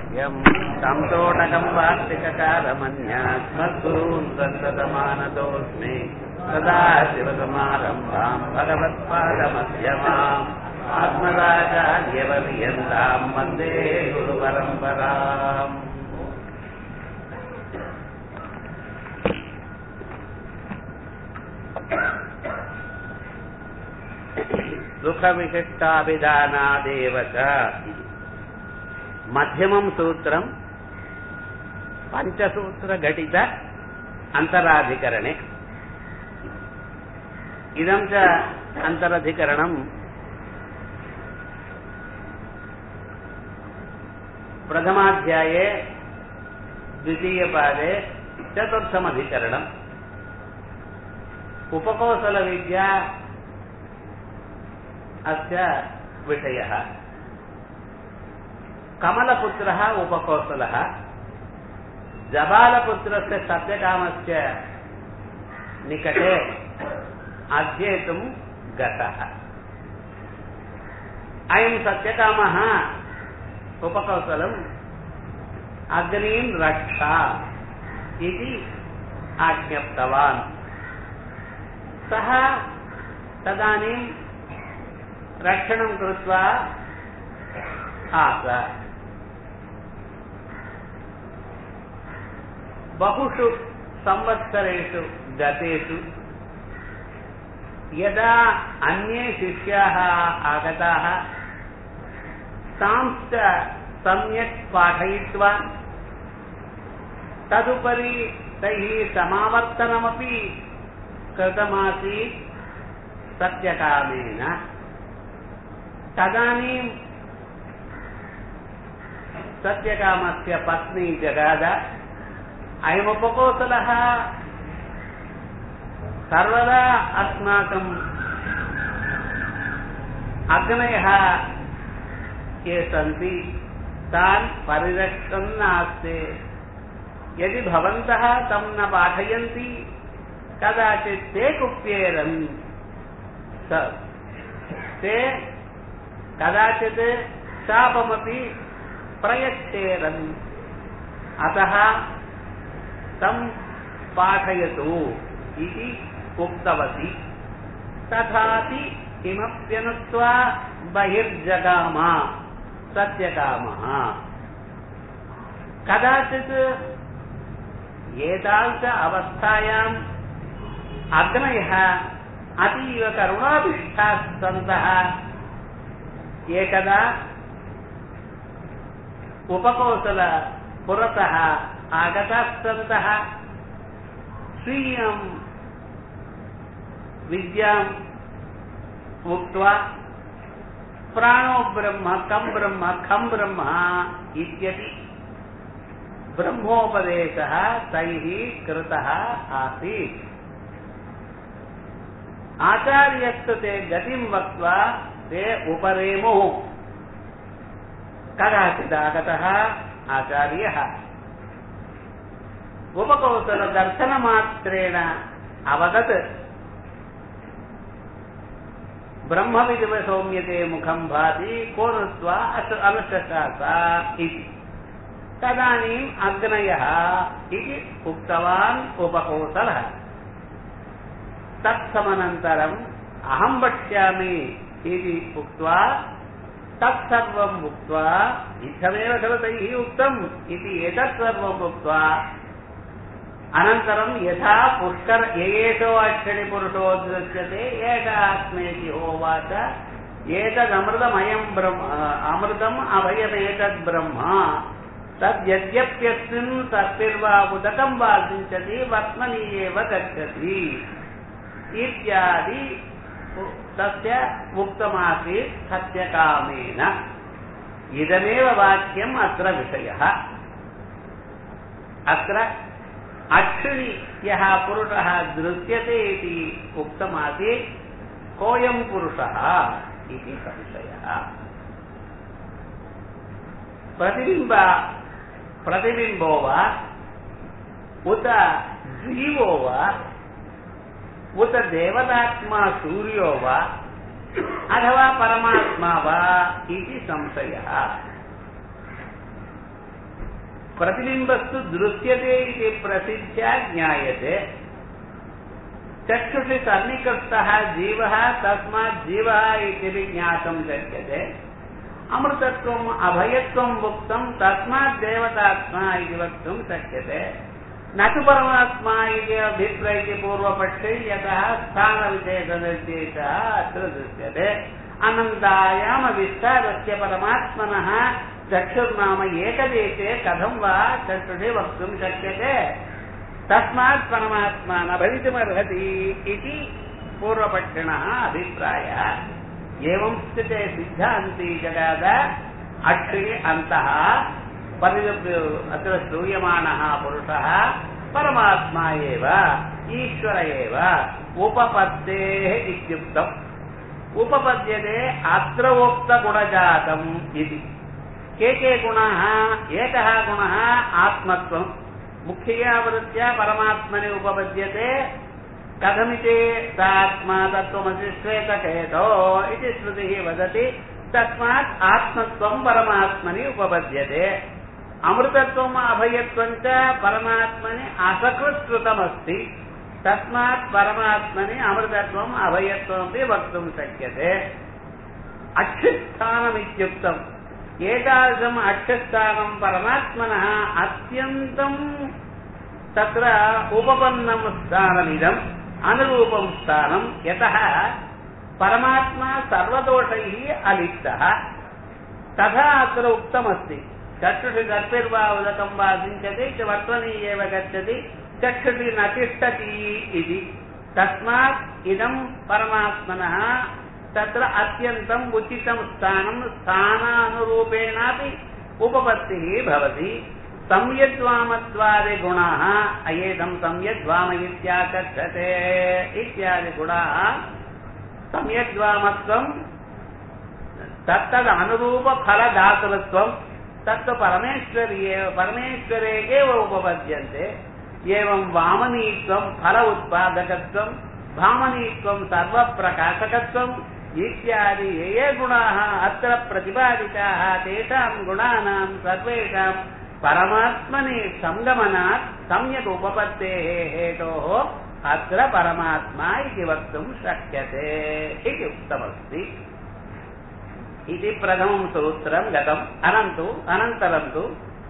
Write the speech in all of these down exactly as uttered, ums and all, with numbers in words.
वाक्यम् तं तोटकम् वार्तिककालमन्यात्मद्गुरून् सन्ततमानतोऽस्मि सदा शिवसमारम्भाम् भगवत्पादमध्यमाम् आत्मदाचार्यपर्यन्ताम् वन्दे गुरुपरम्पराम् सुखविशिष्टाभिधानादेव च मध्यमं सूत्रं पंचसूत्रघटित अंतराधिकरणे इदं च अंतराधिकरणं प्रथमाध्याये द्वितीयपादे चतुर्थमधिकरणम् उपकौशलविद्या अस्य विषयः। कमलपुत्रः उपकौशलः जबालपुत्रस्य सत्यकामस्य निकटे अध्येतुं गतः। अयं सत्यकामः उपकौशलम् अग्निं रक्षा इति आज्ञप्तवान्। सः तदानीं रक्षणं कृत्वा आस। बहुषु संवत्सरेषु गतेषु यदा अन्ये शिष्याः आगताः तांश्च सम्यक् पाठयित्वा तदुपरि तैः समावर्तनमपि कृतमासीत् सत्यकामेन। तदानीं सत्यकामस्य पत्नी जगाद। अयमुपकौशलः सर्वदा अस्माकम् अग्नयः ये सन्ति तान् परिरक्षन् आस्ते। यदि भवन्तः तं न पाठयन्ति कदाचित् ते कुप्येरन्। ते कदाचित् शापमपि प्रयच्छेरन्। अतः तं पाठयतु इति उक्तवती। तथापि किमप्यनुक्त्वा बहिर्जगाम सत्यकामः। कदाचित् एतादृश अवस्थायाम् अग्नयः अतीव करुणाभिष्टाः सन्तः एकदा उपकौशल पुरतः आगताः सन्तः स्वीयं विद्याम् उक्त्वा प्राणो ब्रह्म कं ब्रह्म खं ब्रह्म इत्यपि ब्रह्मोपदेशः तैः कृतः आसीत्। आचार्यस्तु ते गतिं वक्त्वा ते उपरेमुः। कदाचिदागतः आचार्यः उपकौशलदर्शनमात्रेण अवदत् ब्रह्मविद्व सौम्यते मुखं भाति को नुत्वा अनुशशास इति। तदानीम् अग्नयः इति उक्तवान् उपकौशलः। तत्समनन्तरम् अहं वक्ष्यामि इति उक्त्वा तत्सर्वम् उक्त्वा इत्थमेव खलु तैः उक्तम् इति एतत् सर्वम् उक्त्वा अनन्तरं यथा पुष्कर येषो अक्षरि पुरुषो दृश्यते एकास्मेति होवाच एतदमृतमयं ब्रह्म अमृतम् अभयमेतद् ब्रह्म तद्यद्यप्यस्मिन् तस्मिर्वा उदकं वा सिञ्चति वर्त्मनि एव गच्छति इत्यादि तस्य उक्तमासीत् सत्यकामेन। इदमेव वाक्यम् अत्र विषयः। अत्र अक्षिणि यः पुरुषः दृश्यते इति उक्तमासीत् कोऽयं पुरुषः इति संशयः। प्रतिबिम्ब प्रतिबिम्बो वा उत जीवो वा उत देवतात्मा सूर्यो वा अथवा परमात्मा वा इति संशयः। प्रतिबिम्बस्तु दृश्यते इति प्रसिद्ध्या ज्ञायते चक्षुषि सन्निकृष्टः जीवः तस्मात् जीवः इति ज्ञातुं शक्यते अमृतत्वम् अभयत्वम् उक्तं तस्मात् देवतात्मा इति वक्तुं शक्यते न तु परमात्मा इति अभिप्रैति पूर्वपक्षे यतः स्थानविशेषनिर्देशः अत्र दृश्यते अनन्तायामविस्तारस्य परमात्मनः चक्षुर्नाम एकदेशे कथं वा चक्षुषि वक्तुं शक्यते तस्मात् परमात्मा न भवितुमर्हति इति पूर्वपक्षिणः अभिप्रायः एवं स्थिते सिद्धान्ती जगाद अक्षि अन्तः अत्र श्रूयमाणः पुरुषः परमात्मा एव ईश्वर एव उपपद्येः इत्युक्तम् उपपद्यते अत्र उक्तगुणजातम् इति के के गुणाः एकः गुणः आत्मत्वम् मुख्यया वृत्त्या परमात्मने उपपद्यते कथमिति सात्मा तत्त्वमसि श्वेतकेतो इति श्रुतिः वदति तस्मात् आत्मत्वं परमात्मनि उपपद्यते अमृतत्वम् अभयत्वं च परमात्मनि असकृत्कृतमस्ति तस्मात् परमात्मनि अमृतत्वम् अभयत्वमपि वक्तुं शक्यते अक्षिस्थानमित्युक्तम् एतादृशम् अक्षिस्थानं परमात्मनः अत्यन्तं तत्र उपपन्नं स्थानमिदम् अनुरूपं स्थानं यतः परमात्मा सर्वदोषैः अलिप्तः तथा अत्र उक्तमस्ति चक्षुषि गर्भिर्वा उदकं वा सिञ्चति च वर्त्मनि एव गच्छति चक्षुषि न तिष्ठति इति तस्मात् इदं परमात्मनः तत्र अत्यन्तम् उचितं स्थानं स्थानानुरूपेणापि उपपत्तिः भवति संयद्वामत्वादिगुणाः अयेदं संयद्वाम इत्याकथ्यते इत्यादि गुणाः संयद्वामत्वं तत्तदनुरूपफलदातृत्वं तत्तु परमेश्वर्ये परमेश्वरे एव उपपद्यन्ते एवं वामनीत्वं फल उत्पादकत्वं भामनीत्वं सर्वप्रकाशकत्वम् इत्यादि ये ये गुणाः अत्र प्रतिपादिताः तेषां गुणानां सर्वेषां परमात्मनि संगमनात् सम्यक् उपपत्तेः हेतोः अत्र परमात्मा इति वक्तुं शक्यते इति उक्तमस्ति इति प्रथमं सूत्रं गतम् अनन्तु अनन्तरं तु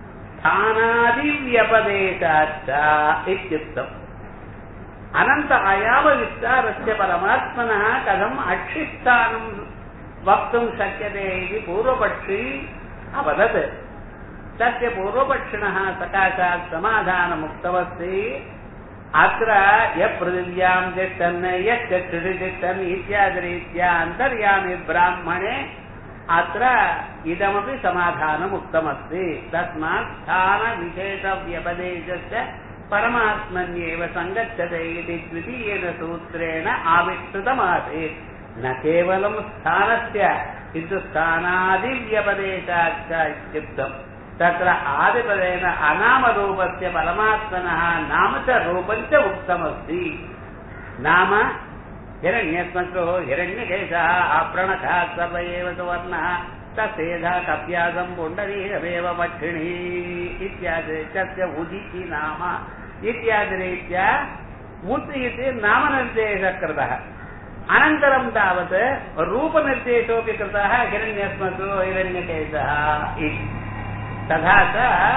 स्थानादिव्यपदेशाच्च इत्युक्तम् अनन्त आयामविस्तारस्य परमात्मनः कथम् अक्षिस्थानं वक्तुं शक्यते इति पूर्वपक्षी अवदत् तस्य पूर्वपक्षिणः सकाशात् समाधानमुक्तमस्ति अत्र यः पृथिव्यां तिष्ठन् यः चक्षुषि तिष्ठन् इत्यादिरीत्या अन्तर्यामि ब्राह्मणे अत्र इदमपि समाधानमुक्तमस्ति तस्मात् स्थानविशेषव्यपदेशस्य परमात्मन्येव सङ्गच्छते इति द्वितीयेन सूत्रेण आविष्कृतमासीत् न केवलं स्थानस्य किन्तु स्थानादिव्यपदेशाच्च इत्युक्तम् तत्र आदिपदेन अनामरूपस्य परमात्मनः नाम च रूपं च उक्तमस्ति नाम हिरण्यस्मतो हिरण्यकेशः आपृणकः सर्व एव सुवर्णः तस्येधा कप्यासं पुण्डरीकमेव मक्षिणी इत्यादि तस्य उदिति नाम इत्यादिरीत्या उत् इति नामनिर्देशः कृतः अनन्तरं तावत् रूपनिर्देशोऽपि कृतः हिरण्यस्मतो हिरण्यकेशः इति तथा च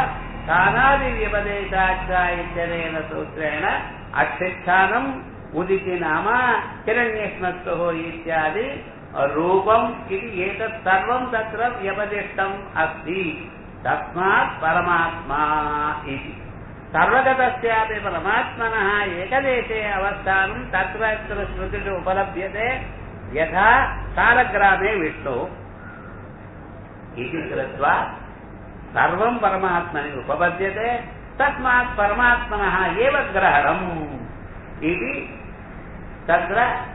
स्थानादिव्यपदेशाच्च इत्यनेन सूत्रेण अक्षिस्थानम् उदिति नाम हिरण्यस्मत्सुः इत्यादि रूपम् इति एतत् सर्वं तत्र व्यपदिष्टम् अस्ति तस्मात् परमात्मा इति सर्वगतस्यापि परमात्मनः एकदेशे अवस्थानं तत्र तत्र श्रुतिषु उपलभ्यते यथा सालग्रामे विष्णुः इति कृत्वा सर्वं परमात्मनि उपपद्यते तस्मात् परमात्मनः एव ग्रहणम् इति तत्र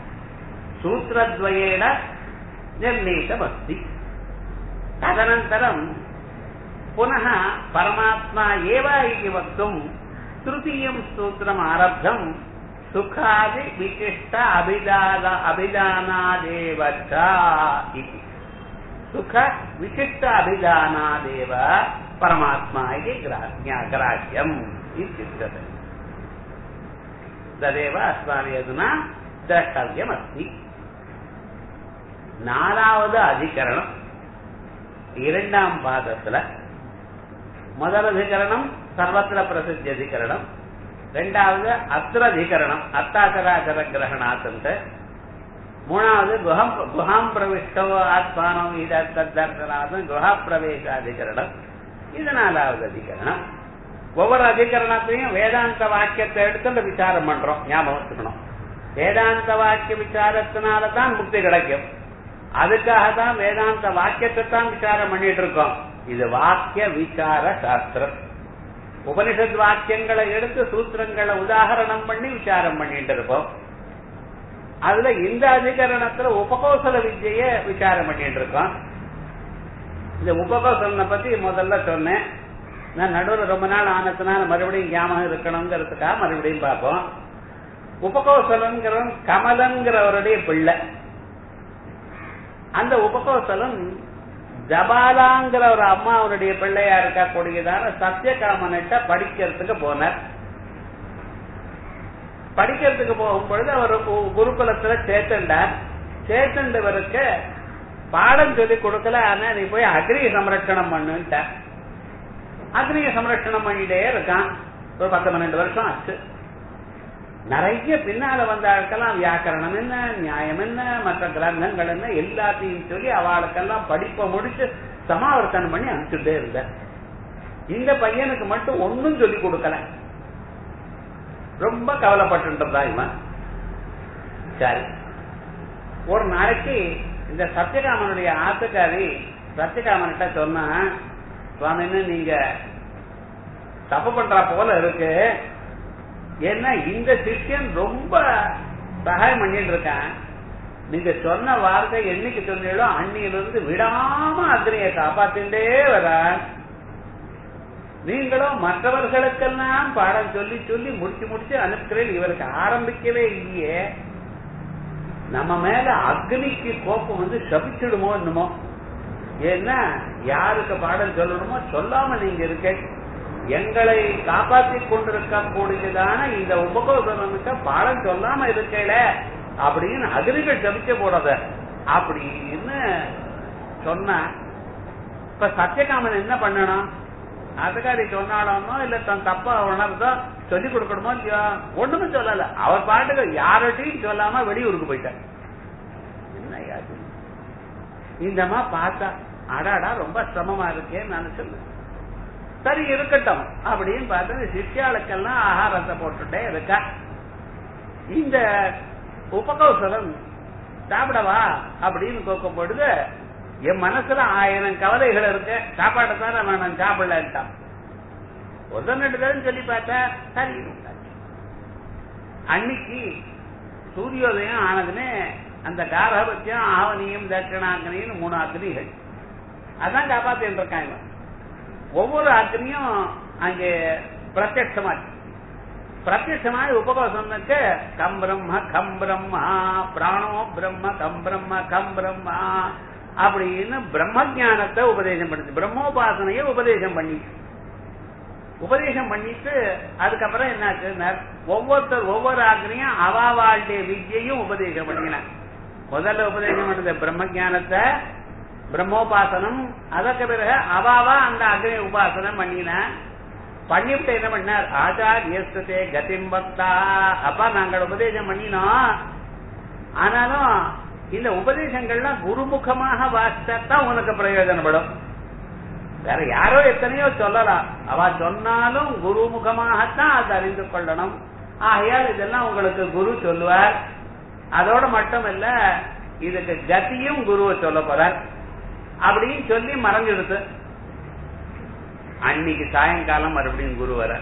सूत्रद्वयेन निर्णीतमस्ति तदनन्तरं पुनः परमात्मा एव इति वक्तुं तृतीयं सूत्रम् आरब्धं सुखादि विशिष्ट अभिदान अभिदानादेव च इति सुख विशिष्ट अभिदानादेव பரமாத்மா இது கிராஹ்யம் இத்தியுच्यते. ததேவ அஸ்மாபிः அதுனா திரஷ்டவ்யம் அஸ்தி. நாலாவது அதிகரணம் இரண்டாம் பாதத்துல முதல் அதிகரணம் சர்வத்திர பிரசித்தி அதிகரணம், ரெண்டாவது அத்திர அதிகரணம் அத்தாச்சராச்சர கிரகணாத்தந்த, மூணாவது குஹம் குஹாம் பிரவிஷ்டோ ஆத்மானம் இதர்த்தர்த்தனாதம் குஹா பிரவேசாதிகரணம். இது நாலாவது அதிகரணம். ஒவ்வொரு அதிகரணத்தையும் வேதாந்த வாக்கியத்தை எடுத்து விசாரம் பண்றோம். ஞாபகம் வச்சுக்கணும், வேதாந்த வாக்கிய விசாரத்தினாலதான் முக்தி கிடைக்கும். அதுக்காக தான் வேதாந்த வாக்கியத்தை தான் விசாரம் பண்ணிட்டு இருக்கோம். இது வாக்கிய விசார சாஸ்திரம். உபனிஷத் வாக்கியங்களை எடுத்து சூத்திரங்களை உதாரணம் பண்ணி விசாரம் பண்ணிட்டு இருப்போம். அதுல இந்த அதிகரணத்துல உபகோசல வித்ய விசாரம் பண்ணிட்டு இருக்கோம். இந்த உபகோசலனை பத்தி முதல்ல சொன்னேன். நான் நடுவில் ரொம்ப நாள் ஆனதுனால மறுபடியும் ஞாபகம் இருக்கணுங்கிறதுக்காக மறுபடியும் பார்ப்போம். உபகோசலங்கிறவன் கமலங்கிறவருடைய பிள்ளை. அந்த உபகோசலன் ஜபாலாங்கிற ஒரு அம்மாவுடைய பிள்ளையா இருக்கக்கூடியதான சத்தியகாமனிட்ட படிக்கிறதுக்கு போனார். படிக்கிறதுக்கு போகும் பொழுது அவர் குருகுலத்துல சேர்த்துண்டார். சேர்த்துண்டவருக்கு பாடம் சொல்லி கொடுக்கல. ஆனா நீ போய் அக்னிய சம்ரட்சணம் பண்ணுட்டார். அக்னிய சம்ரட்சணம் பண்ணிட்டே இருக்கான். ஒரு பத்து பன்னெண்டு வருஷம் ஆச்சு. நிறைய பின்னால வந்த ஆட்கெல்லாம் வியாக்கரணம் என்ன, நியாயம் என்ன, மற்ற கிரந்தங்கள் என்ன எல்லாத்தையும் சொல்லி அவளுக்கெல்லாம் படிப்பை முடிச்சு சமாவர்த்தனம் பண்ணி அனுப்பிச்சுட்டே இருந்த. இந்த பையனுக்கு மட்டும் ஒன்னும் சொல்லி கொடுக்கல. ரொம்ப கவலைப்பட்டு இவன். சரி, ஒரு நாளைக்கு இந்த சத்தியகாமனுடைய ஆத்துக்காரி சத்தியகாமன்கிட்ட சொன்னா, சுவாமின்னு நீங்க தப்பு பண்றா போல இருக்கு. ஏன்னா இந்த சிஷ்யன் ரொம்ப சகாயம் பண்ணிட்டு இருக்கான். நீங்க சொன்ன வார்த்தை என்னைக்கு சொன்னீங்களோ அன்னியிலிருந்து விடாம அக்னியை காப்பாத்திட்டே வர. நீங்களும் மற்றவர்களுக்கெல்லாம் பாடம் சொல்லி சொல்லி முடிச்சு முடிச்சு அனுப்புகிறேன். இவருக்கு ஆரம்பிக்கவே இல்லையே. நம்ம மேல அக்னிக்கு கோபம் வந்து சபிச்சிடுமோ என்னமோ. ஏன்னா யாருக்கு பாடம் சொல்லணுமோ சொல்லாம நீங்க இருக்க. எங்களை காப்பாற்றிக் கொண்டிருக்கக்கூடியதான இந்த உபகோசனுக்கு பாடம் சொல்லாம இருக்கல அப்படின்னு அக்னிகள் சபிக்க போறத அப்படின்னு சொன்ன. இப்ப சத்தியகாமன் என்ன பண்ணணும்? அதுக்காரி சொன்னாலும் இல்ல தன் தப்பா உணர்ந்தோ சொல்லிக் கொடுக்கணுமோ இல்லையோ? ஒண்ணுமே சொல்லல. அவர் பாட்டுக்கு யார்கிட்டையும் சொல்லாம வெளியூருக்கு போயிட்டார். என்ன யாது இந்தமா பார்த்தா அடாடா ரொம்ப சிரமமா இருக்கேன்னு நான் சொல்லு. சரி இருக்கட்டும் அப்படின்னு பார்த்து சிஷ்யாளுக்கெல்லாம் ஆகாரத்தை போட்டுட்டே இருக்கா. இந்த உபகௌசலம் சாப்பிடவா அப்படின்னு கேட்கும் பொழுது என் மனசுல ஆயிரம் கவலைகள் இருக்கு. சாப்பாடு தான் நான் சாப்பிடலான்ட்டான். ஒரு ரெண்டு தரம் சொல்லி பார்த்தா சரி. அன்னைக்கு சூரியோதயம் ஆனதுன்னு அந்த காரபத்தியம் ஆவணியும் தட்சிணாக்கினியும் மூணு அக்னிகள் அதான் காப்பாத்தின்னு இருக்காங்க. ஒவ்வொரு அக்னியும் அங்கே பிரத்யட்சமாச்சு. பிரத்யட்சமாய் உபகோசனுக்கு கம் பிரம்ம கம் பிரம்மா பிராணோ பிரம்ம கம் பிரம்ம கம் பிரம்மா அப்படின்னு பிரம்ம ஜானத்தை உபதேசம் பண்ணுச்சு. பிரம்மோபாசனைய உபதேசம் பண்ணிச்சு. உபதேசம் பண்ணிட்டு அதுக்கப்புறம் என்னாச்சு, ஒவ்வொருத்தர் ஒவ்வொரு அக்னியும் அவாவாளுடைய வித்யையும் உபதேசம் பண்ணினார். முதல்ல உபதேசம் பண்ணது பிரம்ம ஜானத்தை, பிரம்மோபாசனம். அதற்கு பிறகு அவாவா அந்த அக்னி உபாசனம் பண்ணின. பண்ணிவிட்டு என்ன பண்ணார், ஆச்சாரியஸ்தே கதிம் பக்தா. அப்பா நாங்கள் உபதேசம் பண்ணினோம். ஆனாலும் இந்த உபதேசங்கள்லாம் குருமுகமாக வாசித்தான் உனக்கு பிரயோஜனப்படும். வேற யாரோ எத்தனையோ சொல்லலாம். அவ சொன்னாலும் குருமுகமாகத்தான் அது அறிந்து கொள்ளணும். ஆகையால் இதெல்லாம் உங்களுக்கு குரு சொல்லுவார். அதோட மட்டும் இல்ல, இதுக்கு கதியும் குருவை சொல்ல போறார் அப்படின்னு சொல்லி மறைஞ்சிடுது. அன்னைக்கு சாயங்காலம் மறுபடியும் குரு வர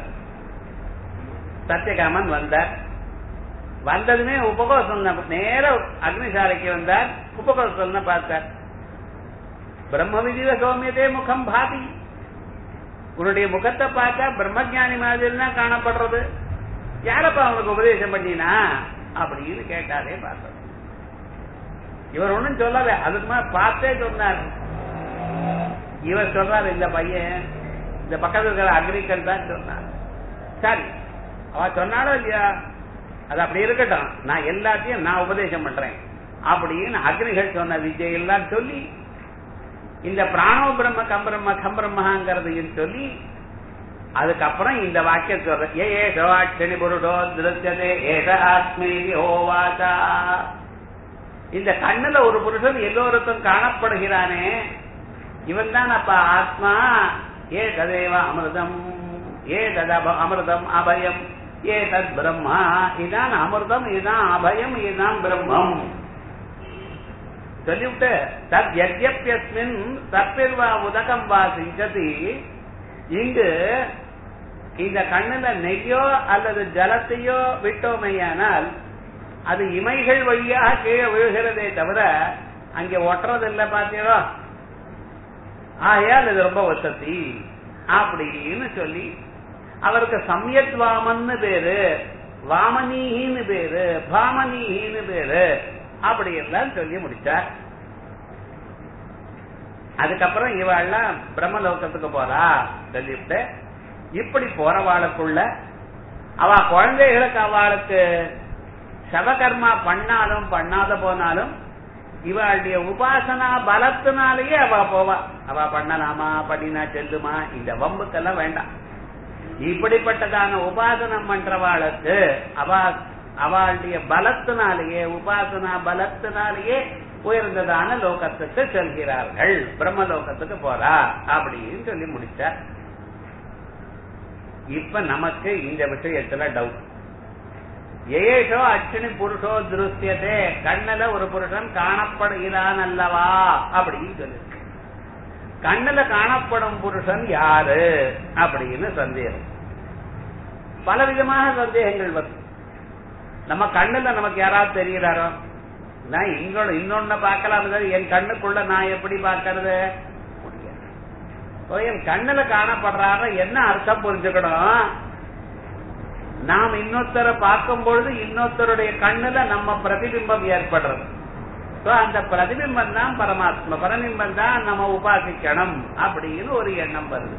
சத்தியகாமன் வந்தார். வந்ததுமே உபகோசம் நேர அக்னிசாலைக்கு வந்தார். உபகோசம் பார்த்தார். பிரம்ம விதிவ சௌமியதே முகம் பாதி. உன்னுடைய முகத்தை பார்த்தா பிரம்மஜானி மாதிரி தான் காணப்படுறது. யாரப்பா அவனுக்கு உபதேசம் பண்ணினா அப்படின்னு கேட்டாரே பார்த்தோம். இவர் ஒண்ணும் சொல்லல. அதுக்கு மேல பார்த்தே சொன்னார். இவர் சொல்றாரு, இந்த பையன் இந்த பக்கத்துல இருக்கிற அக்னிகள் தான் சொன்னார். சரி, அவ சொன்னாலும் இல்லையா, அது அப்படி இருக்கட்டும், நான் எல்லாத்தையும் நான் உபதேசம் பண்றேன் அப்படின்னு அக்னிகள் சொன்ன விஜயெல்லாம் சொல்லி இந்த பிராணோ பிரம்ம கம்பிரம்ம கம்பிரம்மங்கிறதையும் சொல்லி அதுக்கப்புறம் இந்த வாக்கியம் சொல்ற ஏ ஏஷவாட்சணி புருஷோ திருஷ்யதே ஏஷ ஆத்மீ ஓவாச்சா. இந்த கண்ணுல ஒரு புருஷன் எல்லோருக்கும் காணப்படுகிறானே, இவன் தான் அப்ப ஆத்மா. ஏ ததேவ அமிர்தம், ஏ தத அமிர்தம் அபயம், ஏ தத் பிரம்மா. இதுதான் அமிர்தம், இதுதான் அபயம், இதுதான் பிரம்மம் சொல்லிவிட்டு தத் யஜ்யப்யஸ்மின் தப்பிர்வா உதகம் வா சிஞ்சதி. இங்கு இந்த கண்ணுல நெய்யோ அல்லது ஜலத்தையோ விட்டோமையானால் அது இமைகள் வழியாக கீழே விழுகிறதே தவிர அங்கே ஒட்டுறதில்லை பார்த்தீங்களோ. ஆகையால் இது ரொம்ப வசதி அப்படின்னு சொல்லி அவருக்கு சம்யத் வாமன்னு பேரு, வாமனீன்னு பேரு, பாமனீன்னு பேரு, அப்படி எல்லாம் சொல்லி முடிச்சார். அதுக்கப்புறம் இவாள்லாம் பிரம்மலோகத்துக்கு போறா சொல்லிவிட்டு இப்படி போறவாளுக்குள்ள அவ குழந்தைகளுக்கு அவளுக்கு சவகர்மா பண்ணாலும் பண்ணாத போனாலும் இவளுடைய உபாசனா பலத்தினாலேயே அவ போவா. அவ பண்ணலாமா பண்ணினா செல்லுமா இந்த வம்புக்கெல்லாம் வேண்டாம். இப்படிப்பட்டதான உபாசனம் பண்றவாளுக்கு அவ அவளுடைய பலத்தினாலேயே உபாசனா பலத்தினாலேயே உயர்ந்ததான லோகத்துக்கு செல்கிறார்கள், பிரம்மலோகத்துக்கு போறா அப்படின்னு சொல்லி முடிச்சார். இப்ப நமக்கு இந்த விஷயத்துல டவுட். ஏஷோ அக்ஷினி புருஷோ திருஷ்யதே, கண்ணுல ஒரு புருஷன் காணப்படுகிறான் அல்லவா அப்படின்னு சொல்லி, கண்ணுல காணப்படும் புருஷன் யாரு அப்படின்னு சந்தேகம். பலவிதமான சந்தேகங்கள் வருது. நம்ம கண்ணுல நமக்கு யாராவது தெரிகிறாரோ, நான் இங்கோட இன்னொன்னு பார்க்கலாம், என் கண்ணுக்குள்ள நான் எப்படி பார்க்கறது? என் கண்ணுல காணப்படுறாரு என்ன அர்த்தம் புரிஞ்சுக்கணும். நாம் இன்னொருத்தரை பார்க்கும் பொழுது இன்னொருத்தருடைய கண்ணுல நம்ம பிரதிபிம்பம் ஏற்படுறது. அந்த பிரதிபிம்பம் தான் பரமாத்மா, பிரதிபிம்பம் தான் நம்ம உபாசிக்கணும் அப்படின்னு ஒரு எண்ணம் வருது.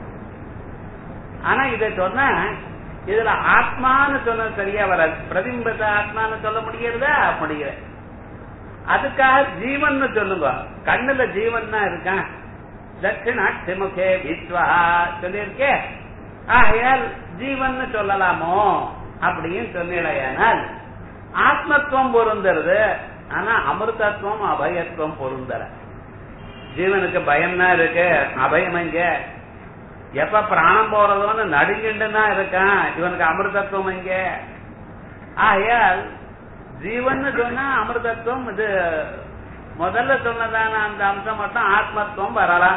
ஆனா இதை சொன்ன இதுல ஆத்மான்னு சொன்ன சரியா வராது. பிரதிபிம்பத்தை ஆத்மான்னு சொல்ல முடியறதா? முடியல. அதுக்காக ஜீவன் சொல்லுங்க. கண்ணுல ஜீவன் தான் இருக்கான். தட்சிணாட்சிமுகே விஸ்வா சொல்லியிருக்கே, ஆகையால் ஜீவன் சொல்லலாமோ அப்படின்னு சொன்னால் ஆத்மத்துவம் பொருந்தருது. ஆனா அமிர்தத்துவம் அபயத்துவம் பொருந்தர. ஜீவனுக்கு பயம்னா இருக்கு, அபயம் எங்க? எப்ப பிராணம் போறதோன்னு நடுங்கிண்டுன்னா இருக்கான், இவனுக்கு அமிர்தத்துவம் எங்க? ஆகையால் ஜீவன் சொன்னா அமிர்தத்துவம் இது முதல்ல சொன்னதான அந்த அம்சம் மட்டும் ஆத்மத்துவம் வரலாம்,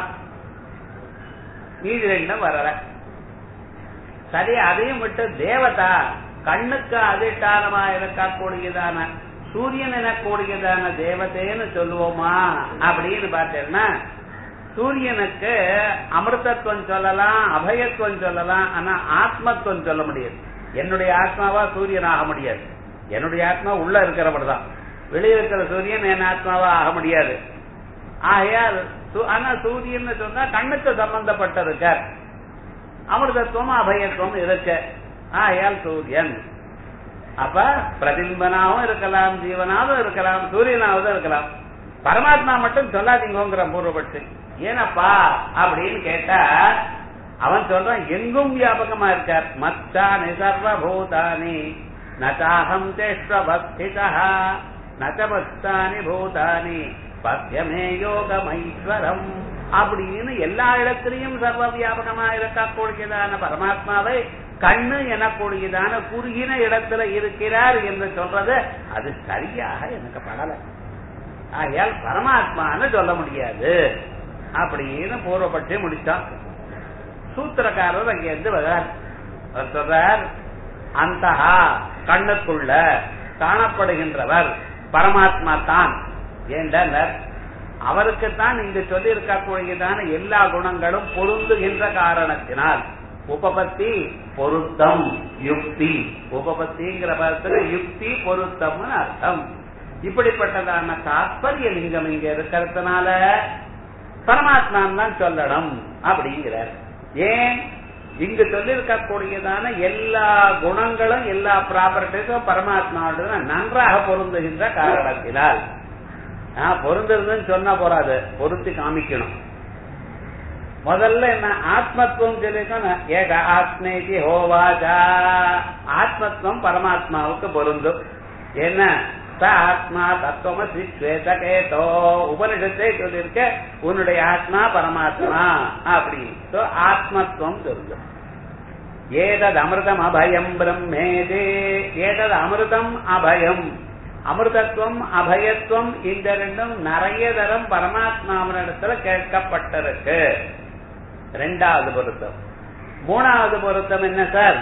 மீதி ரெண்டும் வரல. சரி, அதையும் விட்டு தேவதா கண்ணுக்கு அதிஷ்டானமா இருக்கக்கூடியதான சூரியன் எனக்கூடியதான தேவதைன்னு சொல்லுவோமா அப்படின்னு பார்த்தேன்னா, சூரியனுக்கு அமிர்தத்துவம் சொல்லலாம், அபயத்துவம் சொல்லலாம், ஆனா ஆத்மத்துவம் சொல்ல முடியாது. என்னுடைய ஆத்மாவா சூரியன் ஆக முடியாது. என்னுடைய ஆத்மா உள்ள இருக்கிறவர் தான், வெளியே இருக்கிற சூரியன் என் ஆத்மாவா ஆக முடியாது. ஆகையால் ஆனா சூரியன் சொன்னா கண்ணுக்கு சம்பந்தப்பட்டிருக்க அமிர்தத்துவம் அபயத்துவம் இருக்க. ஆகையால் சூரியன் அப்ப பிரதிபிம்பனாவும் இருக்கலாம், ஜீவனாவும் இருக்கலாம், சூரியனாவும் இருக்கலாம். பரமாத்மா மட்டும் சொல்லாதீங்கிற பூர்வபட்சி. ஏனப்பா அப்படின்னு கேட்டா அவன் சொல்றான் எங்கும் வியாபகமா இருக்கார். மச்சானி சர்வபூதானி நச்சாஹம் தேஷ்வஸ்திதா நச்சமஸ்தானி பூதானி பத்யமே யோகமைஸ்வரம் அப்படின்னு எல்லா இடத்திலையும் சர்வ வியாபகமா இருக்கக்கூடியதான பரமாத்மாவை கண்ணு எனக்கூடியதான குறுகின இடத்துல இருக்கிறார் என்று சொல்றது அது சரியாக எனக்கு படல. ஆகையால் பரமாத்மான்னு சொல்ல முடியாது அப்படின்னு பூர்வப்பட்டு முடிச்சான். சூத்திரக்காரர் அங்க இருந்து வர்றார். அவர் சொல்றார், அந்த கண்ணுக்குள்ள காணப்படுகின்றவர் பரமாத்மா தான். ஏண்டர் அவருக்குத்தான் இங்கு சொல்லி இருக்கக்கூடியதான எல்லா குணங்களும் பொருந்துகின்ற காரணத்தினால் உபபத்தி பொருத்தம் யுக்தி. உபபத்திங்கிற பதத்துல யுக்தி பொருத்தம்னு அர்த்தம். இப்படிப்பட்டதான தாத்பரிய லிங்கம் இங்க இருக்கிறதுனால பரமாத்மான் தான் சொல்லணும் அப்படிங்கிறார். ஏன் இங்கு சொல்லியிருக்கக்கூடியதான எல்லா குணங்களும் எல்லா ப்ராப்பர்ட்டிஸும் பரமாத்மாவோட நன்றாக பொருந்துகின்ற காரணத்தினால். பொருந்துறதுன்னு சொன்னா போறாது, பொருத்தி காமிக்கணும். முதல்ல என்ன ஆத்மத்துவம் சொல்லிருக்கோம். ஏக ஆத்மேதி ஹோவாஜா, ஆத்மத்துவம் பரமாத்மாவுக்கு பொருந்தும். என்ன ச ஆத்மா தத்துவமசி ஸ்வேதகேதோ, உபனிஷத்தை சொல்லியிருக்க உன்னுடைய ஆத்மா பரமாத்மா அப்படி. ஆத்மத்துவம் சொல்லும். ஏதது அமிர்தம் அபயம் பிரம்மேதே, ஏதது அமிர்தம் அபயம், அமிர்தத்துவம் அபயத்துவம் இந்த ரெண்டும் நிறைய தரம் பரமாத்மாவினிடத்துல கேட்கப்பட்டிருக்கு. ரெண்டாவது பொருத்தம். மூணாவது பொருத்தம் என்ன சார்?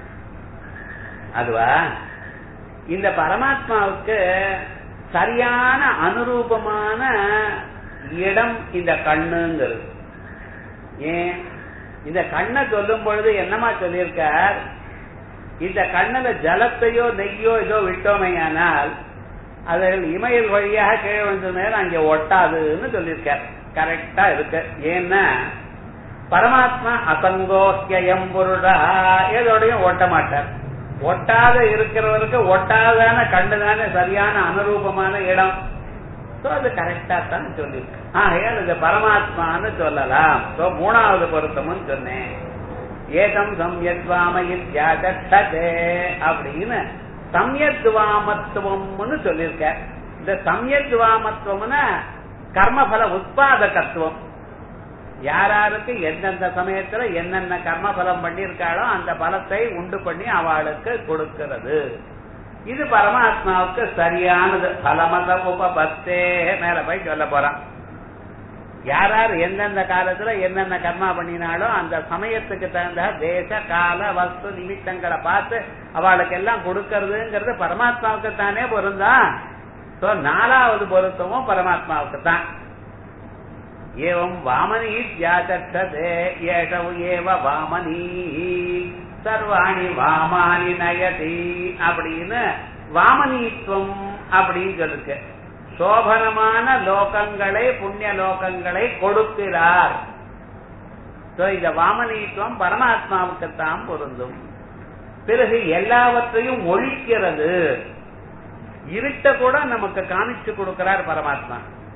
அதுவா இந்த பரமாத்மாவுக்கு சரியான அனுரூபமான இடம் இந்த கண்ணுங்கிறது. ஏன் இந்த கண்ணை சொல்லும் பொழுது என்னமா சொல்லியிருக்கார்? இந்த கண்ணுல ஜலத்தையோ நெய்யோ ஏதோ விட்டோமையானால் அது இமையல் வழியாக கீழே வந்ததுனால அங்கே ஒட்டாதுன்னு சொல்லியிருக்கார். கரெக்டா இருக்கு. ஏன்னா பரமாத்மா அசங்கோக்கியம் புருடா, ஏதோடையும் ஒட்ட மாட்டார். ஒட்டாத இருக்கிறவருக்கு ஒட்டாதான கண்ணுதானே சரியான அனுரூபமான இடம். அது கரெக்டா தான் சொல்லியிருக்கு. ஆகையால் இது பரமாத்மான்னு சொல்லலாம். மூணாவது பொருத்தமும் சொன்னேன். ஏதம் சம்யத்வாமயித்யாதே அப்படின்னு சம்யத்வாமத்துவம்னு சொல்லியிருக்க. இந்த சம்யத்வாமத்துவம்னா கர்மபல உத்பாதகத்துவம். யாராருக்கு எந்தெந்த சமயத்துல என்னென்ன கர்மபலம் பண்ணியிருக்காளோ அந்த பலத்தை உண்டு பண்ணி அவளுக்கு கொடுக்கிறது. இது பரமாத்மாவுக்கு சரியானது. பலமத உபபத்தே மேல போய் சொல்ல போறான். யாரார் எந்தெந்த காலத்துல என்னென்ன கர்மா பண்ணினாலோ அந்த சமயத்துக்கு தகுந்த தேச கால வஸ்து நிமித்தங்களை பார்த்து அவளுக்கு எல்லாம் கொடுக்கறதுங்கிறது பரமாத்மாவுக்கு தானே பொருந்தா. நாலாவது பொருத்தமும் பரமாத்மாவுக்கு தான். ஏவம் வாமனி தியாதே ஏஷவ் ஏவ வாமனி சர்வாணி வாமானி நயதி அப்படின்னு வாமனித்துவம் அப்படின்னு சொல்லிருக்கு. சோபனமான லோகங்களை புண்ணிய லோகங்களை கொடுக்கிறார். இந்த வாமனித்துவம் பரமாத்மாவுக்குத்தான் பொருந்தும். பிறகு எல்லாவற்றையும் ஒழிக்கிறது. இருட்ட கூட நமக்கு காமிச்சு கொடுக்கிறார் பரமாத்மா.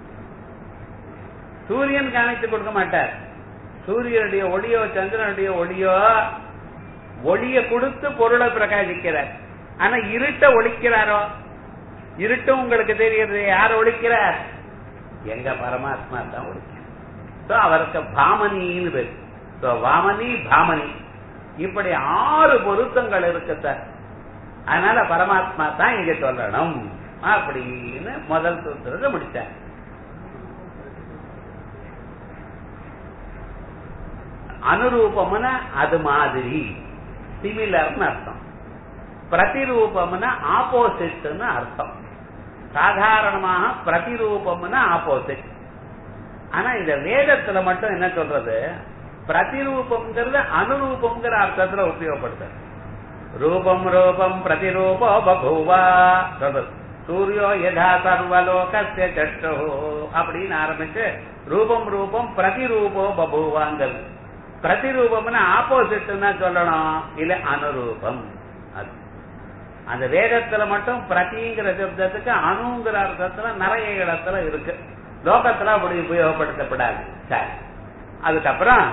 சூரியன் காமிச்சு கொடுக்க மாட்டார். சூரியனுடைய ஒளியோ சந்திரனுடைய ஒளியோ ஒளிய கொடுத்து பொருளை பிரகாசிக்கிறார். ஆனா இருட்ட ஒழிக்கிறாரோ? இருட்டும் உங்களுக்கு தெரியுது. யார் ஒழிக்கிறார்? எங்க பரமாத்மா தான் ஒழிக்கிறார். அவருக்கு பாமனின்னு பேரு. வாமனி பாமனி இப்படி ஆறு பொருத்தங்கள் இருக்கு சார். அதனால பரமாத்மா தான் இங்க சொல்லணும் அப்படின்னு முதல் சூத்திரத்தை முடிச்சார். அனுரூபம்னா அது மாதிரி, சிமிலர்னு அர்த்தம். பிரதிரூபம்னா ஆப்போசிட்னு அர்த்தம். சாதாரணமாக பிரதிரூபம்னா ஆப்போசிட். ஆனா இந்த வேதத்துல மட்டும் என்ன சொல்றது? பிரதிரூபம்ங்கிறது அனுரூபம்ங்கிற அர்த்தத்துல உபயோகப்படுது. ரூபம் ரூபம் பிரதிரூபோ பபூவா சொல்றது. சூரியோ யதா சர்வலோகஸ்ய சட்டோ அப்படின்னு ஆரம்பிச்சு ரூபம் ரூபம் பிரதிரூபோ பபூவாங்கிறது. பிரதிரூபம்னா ஆப்போசிட்னா சொல்லணும், இல்ல அனுரூபம். அது அந்த வேதத்துல மட்டும் பிரதிங்கிற சப்தத்துக்கு அணுங்கிற அர்த்தத்துல நிறைய இடத்துல இருக்கு. லோகத்துல அப்படி உபயோகப்படுத்தப்படாது. சரி, அதுக்கப்புறம்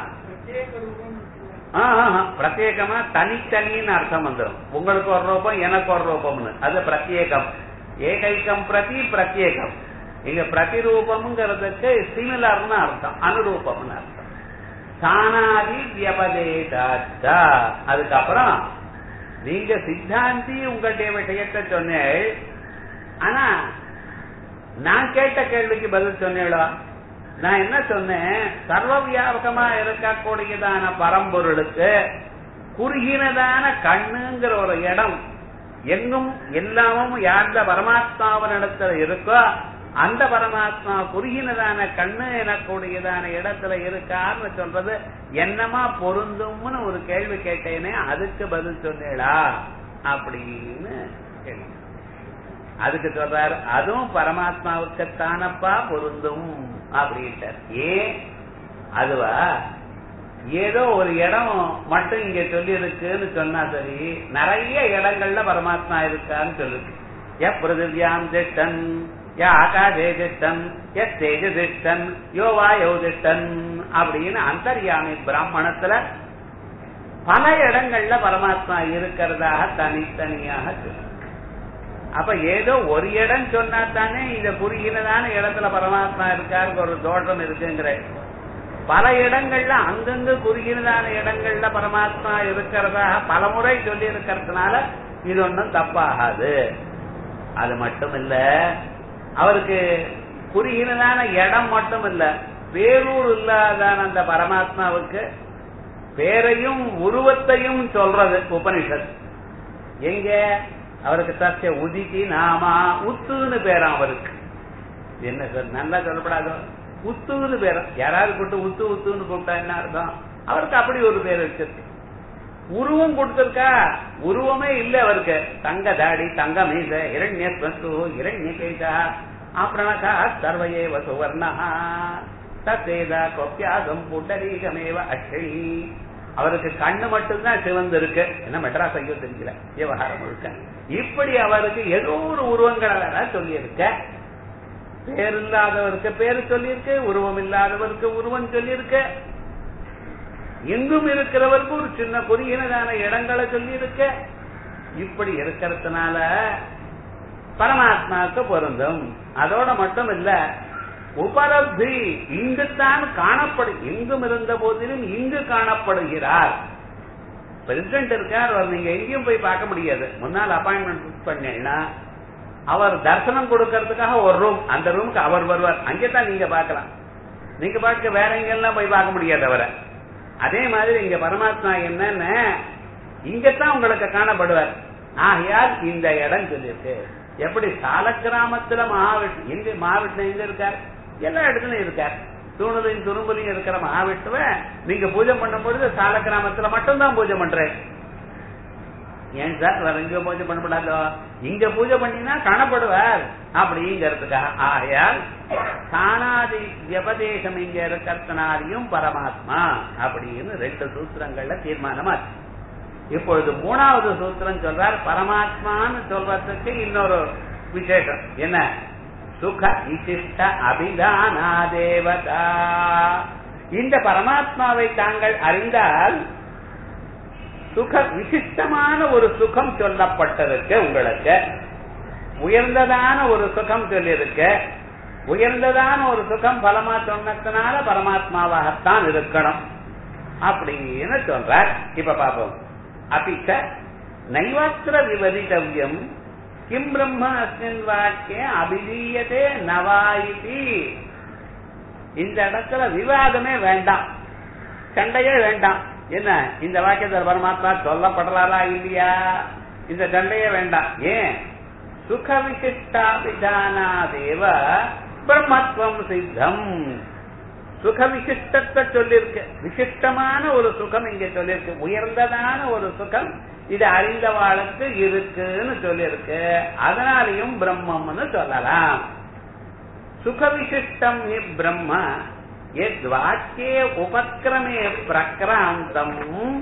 பிரத்யேகமா தனித்தனின்னு அர்த்தம் வந்துடும். உங்களுக்கு ஒரு ரூபம் எனக்கு ஒரு ரூபம்னு, அது பிரத்யேகம். ஏகைக்கம் பிரதி பிரத்யேகம். இங்க பிரதிரூபம்ங்கிறதுக்கு சிமிலர்னு அர்த்தம், அனுரூபம்னு அர்த்தம். சானாதி வியபதேதாச்சா. அதுக்கப்புறம் நீங்க சித்தாந்தி உங்களுடைய விஷயத்தை சொன்னேள். ஆனா நான் கேட்ட கேள்விக்கு பதில் சொன்னேளா? நான் என்ன சொன்னேன்? சர்வ வியாபகமா இருக்கக்கூடியதான பரம்பொருளுக்கு குறுகினதான கண்ணுங்கிற ஒரு இடம் எங்கும் எல்லாமும் யார்ந்த பரமாத்மாவினிடத்துல இருக்கோ அந்த பரமாத்மா குறுகினதான கண்ணு எனக்கூடியதான இடத்துல இருக்கான்னு சொல்றது என்னமா பொருந்தும்னு ஒரு கேள்வி கேட்டேனே, அதுக்கு பதில் சொன்னேளா அப்படின்னு கேள்வி. அதுக்கு சொல்றாரு, அதுவும் பரமாத்மாவுக்குத்தானப்பா பொருந்தும் அப்படின்ட்டார். ஏன் அதுவா? ஏதோ ஒரு இடம் மட்டும் இங்க சொல்லி இருக்குன்னு சொன்னா சரி, நிறைய இடங்கள்ல பரமாத்மா இருக்கான்னு சொல்லுது. ய பிருதிவ்யாம் திஷ்டன், ய ஆகாசே திஷ்டன், ய தேஜ திஷ்டன், யோ வாயோ திஷ்டன் அப்படின்னு அந்தர்யாமி பிராமணத்துல பல இடங்கள்ல பரமாத்மா இருக்கிறதாக தனித்தனியாக சொல்லு. அப்ப ஏதோ ஒரு இடம் சொன்னா தானே இத புரிகிறதான இடத்துல பரமாத்மா இருக்காருக்கு ஒரு தோஷம் இருக்குங்கிற. பல இடங்கள்ல அங்கங்க குறுகிறதான இடங்கள்ல பரமாத்மா இருக்கிறதாக பல முறை சொல்லி இருக்கிறதுனால இது ஒன்றும் தப்பாகாது. அது மட்டும் இல்ல, அவருக்கு குறுகிறதான இடம் மட்டும் இல்ல, பேரூர் இல்லாதான அந்த பரமாத்மாவுக்கு பேரையும் உருவத்தையும் சொல்றது உபனிஷத். எங்க அவருக்கு சத்திய உதிக்கு நாமா உத்துன்னு பேராம் அவருக்கு. என்ன சார் நல்லா சொல்லப்படாதோ, உத்துன்னு பேரம். யாராவது கூட்டு உத்து உத்துன்னு கூப்பிட்டா என்ன அர்த்தம்? அவருக்கு அப்படி ஒரு பேர் வச்சிருக்கு. உருவம் கொடுத்திருக்கா, உருவமே இல்ல அவருக்கு. தங்க தாடி, தங்க மீச, இரண்ய ஸ்வசு, இரண்ய கேசா, ஆப்ரணகா சர்வயேவ சுவர்ணா தத்தேதா கொப்பியாகம் புண்டரீகமேவ அக்ஷை. அவருக்கு கண்ணு மட்டும்தான் சிவந்து இருக்கு. என்ன மெட்ராஸ் ஐயோ தெரியல விவகாரம் முழுக்க. இப்படி அவருக்கு ஏதோ ஒரு உருவங்களை சொல்லி இருக்க. பேர் இல்லாதவருக்கு பேரு சொல்லியிருக்கு, உருவம் இல்லாதவருக்கு உருவம் சொல்லியிருக்கு, எங்கும் இருக்கிறவருக்கு ஒரு சின்ன குறுகினதான இடங்களை சொல்லி இருக்க. இப்படி இருக்கிறதுனால பரமாத்மாவுக்கு பொருந்தும். அதோட மட்டும் இல்ல, உபலப்தி இங்குத்தான் காணப்படும். எங்கும் இருந்த போதிலும் இங்கு காணப்படுகிறார். பிரசிடென்ட் இருக்கார், அவர் நீங்க எங்கேயும் போய் பார்க்க முடியாது. முன்னால் அப்பாயின்மெண்ட் புக் பண்ணீங்கன்னா அவர் தரிசனம் கொடுக்கறதுக்காக ஒரு ரூம், அந்த ரூமுக்கு அவர் வருவார், அங்கேதான் நீங்க பார்க்கலாம். நீங்க பார்க்க வேற எங்கெல்லாம் போய் பார்க்க முடியாது அவரை. அதே மாதிரி இங்க பரமாத்மா என்னன்னு இங்கத்தான் உங்களுக்கு காணப்படுவார். ஆகையால் இந்த இடம் சொல்லியிருக்கு. எப்படி சால கிராமத்துல மகாவிஷ்ணு, எங்க மகாவிஷ்ணு எங்க இருக்கார்? எல்லா இடத்துலயும் இருக்கார். தூணுலையும் துரும்புலையும் இருக்கிற மகாவிஷ்ணுவ நீங்க பூஜை பண்ணும் பொழுது சால கிராமத்துல மட்டும்தான் பூஜை பண்றேன். ஏன் சார் வேற எங்கேயோ பூஜை பண்ணப்படாதோ? இங்க பூஜை பண்ணினா காணப்படுவார் அப்படிங்கிறதுக்காக. ஆகையால் தானாதி வியபதேசம் இங்க இருக்கிறதுனாலையும் பரமாத்மா அப்படின்னு ரெண்டு சூத்திரங்கள்ல தீர்மானமாச்சு. இப்பொழுது மூணாவது சூத்திரம் சொல்றார். பரமாத்மான்னு சொல்றதுக்கு இன்னொரு விசேஷம் என்ன? சுக விசிஷ்ட அபிதானா தேவதா. இந்த பரமாத்மாவை தாங்கள் அறிந்தால் சுக விசிஷ்டமான ஒரு சுகம் சொல்லப்பட்டிருக்கு. உங்களுக்கு உயர்ந்ததான ஒரு சுகம் சொல்லியிருக்கு. உயர்ந்ததான ஒரு சுகம் பலமா சொன்னதுனால பரமாத்மாவாகத்தான் இருக்கணும் அப்படின்னு சொல்றார். இப்ப பாப்போம். அபிச்ச நைவாத்திர விவதித்தவ்யம் கிம் பிரம்ம அஸ்மின் வாக்கிய அபிதீயதே நவாயிதி. இந்த இடத்துல விவாதமே வேண்டாம், சண்டையே வேண்டாம். என்ன இந்த வாக்கியத்தில் பரமாத்மா சொல்லப்படுறாரா இல்லையா? இந்த சண்டையே வேண்டாம். ஏன்? சுக விசிஷ்டா விதானாதேவ பிரம்மத்வம் சித்தம். சுக விசிஷ்டத்தை சொல்லிருக்கு. விசிஷ்டமான ஒரு சுகம் இங்க சொல்லிருக்கு. உயர்ந்ததான ஒரு சுகம் இது அறிந்தவாளுக்கு இருக்குன்னு சொல்லிருக்கு. அதனாலையும் பிரம்மம்னு சொல்லலாம். சுக விசிஷ்டம் ஹி பிரம்ம எத் வாக்கியே உபக்கிரமே பிரக்ராந்தம்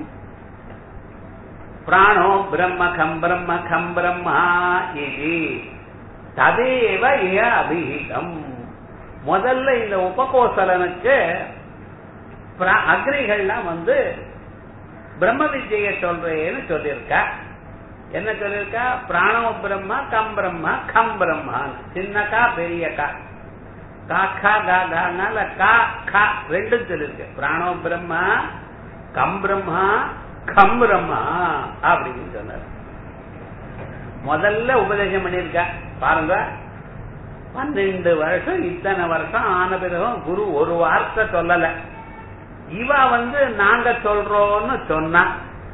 பிராணோ பிரம்ம கம் பிரம்ம கம் பிரம்மா இது ததேவ ஏ அபிஹிதம். முதல்ல இந்த உபகோசலனுக்கு அக்னிகள்லாம் வந்து பிரம்ம வித்ய சொல்றேன்னு சொல்லியிருக்கா. என்ன சொல்லியிருக்கா? பிராணோ பிரம்மா கம் பிரம்மா கம் பிரம்மா. சின்னக்கா பெரியக்கா, காக்கா காகானால கா கா ரெண்டும் சொல்லிருக்கு. பிராணோ பிரம்மா கம் பிரம்மா கம் பிரம்மா அப்படின்னு சொன்னார். முதல்ல உபதேசம் பண்ணிருக்கா. பாருங்க, பன்னெண்டு வருஷம் இத்தனை வருஷம் ஆன பிறகும் குரு ஒரு வார்த்தை சொல்லல. இவ வந்து நாங்க சொல்றோம்னு சொன்னா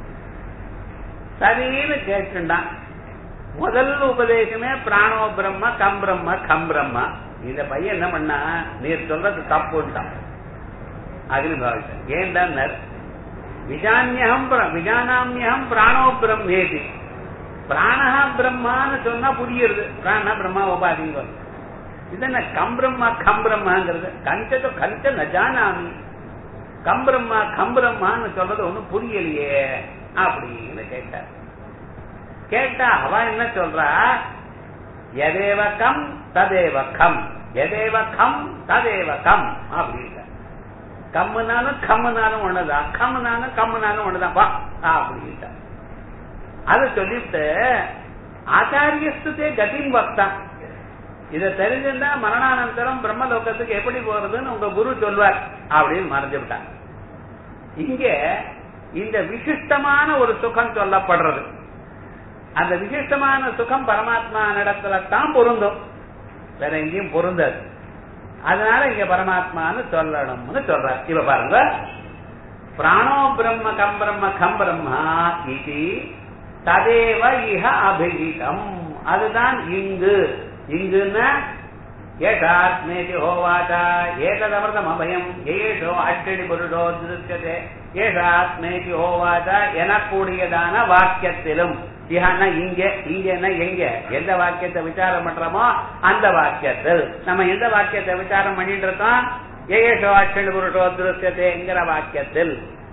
சரின்னு கேட்டுண்டான். முதல் உபதேசமே பிராணோ பிரம்ம கம் பிரம்ம கம் பிரம்மா. இந்த பையன் என்ன பண்ணா, நீர் சொல்றது தப்புட்டான். அக்னி பகவான் ஏன் விஜானியம் விஜானாமியம் பிராணோ பிரம்மேதி. பிராணஹா பிரம்மான்னு சொன்னா புரியுது. பிராண பிரம்மா உபாதிங்க. இது என்ன கம் பிரம்மா கம் பிரம்மாங்கிறது? கஞ்சதோ கஞ்ச நஜானாமி. கம் பிரம்மா கம் பிரம்மான்னு சொல்றது ஒண்ணும் புரியலையே அப்படின்னு கேட்டார். கேட்டா அவ என்ன சொல்றா, எதேவ கம் ததேவ கம், எதேவ கம் ததேவ கம் அப்படின்ற. கம்முனாலும் கம்முனாலும் ஒண்ணுதான், கம்முனாலும் கம்முனாலும் ஒண்ணுதான் வா அப்படின்ட்டா. அத சொல்லிட்டு ஆச்சாரியஸ்தே கதின் வக்தான், இத தெரிஞ்சுட்டா மரணானந்தரம் பிரம்மலோகத்துக்கு எப்படி போறதுன்னு உங்க குரு சொல்வார் அப்படின்னு மறைஞ்சு விட்டாங்க. இங்க இந்த விசிஷ்டமான ஒரு சுகம் சொல்லப்படுறது, அந்த விசிஷ்டமான சுகம் பரமாத்மா நடத்துல தான் பொருந்தும், வேற எங்கேயும் பொருந்தாது. அதனால இங்க பரமாத்மான்னு சொல்லணும்னு சொல்றார். இப்ப பாருங்க, பிராணோ பிரம்ம கம் பிரம்ம கம் பிரம்மா இது ததேவ இஹ அபிஹிதம், அதுதான் இங்கு. இங்குன்னா ஏஷாத்மேதி ஹோவாச்சா ஏததமிர்தம் அபயம் ஏஷோ அட்டடி புருடோ திருஷ்யதே ஏஷாத்மேதி ஹோவாச்சா எனக்கூடியதான வாக்கியத்திலும், இஹன்னா இங்க, இங்கன்னா எங்க, எந்த வாக்கியத்தை விசாரம் பண்றோமோ அந்த வாக்கியத்தில், நம்ம எந்த வாக்கியத்தை விசாரம் பண்ணிட்டு இருக்கோம், ஏஷோ அட்டடி புருடோ திருஷ்யதேங்கிற வாக்கியத்தில்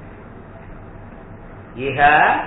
இஹ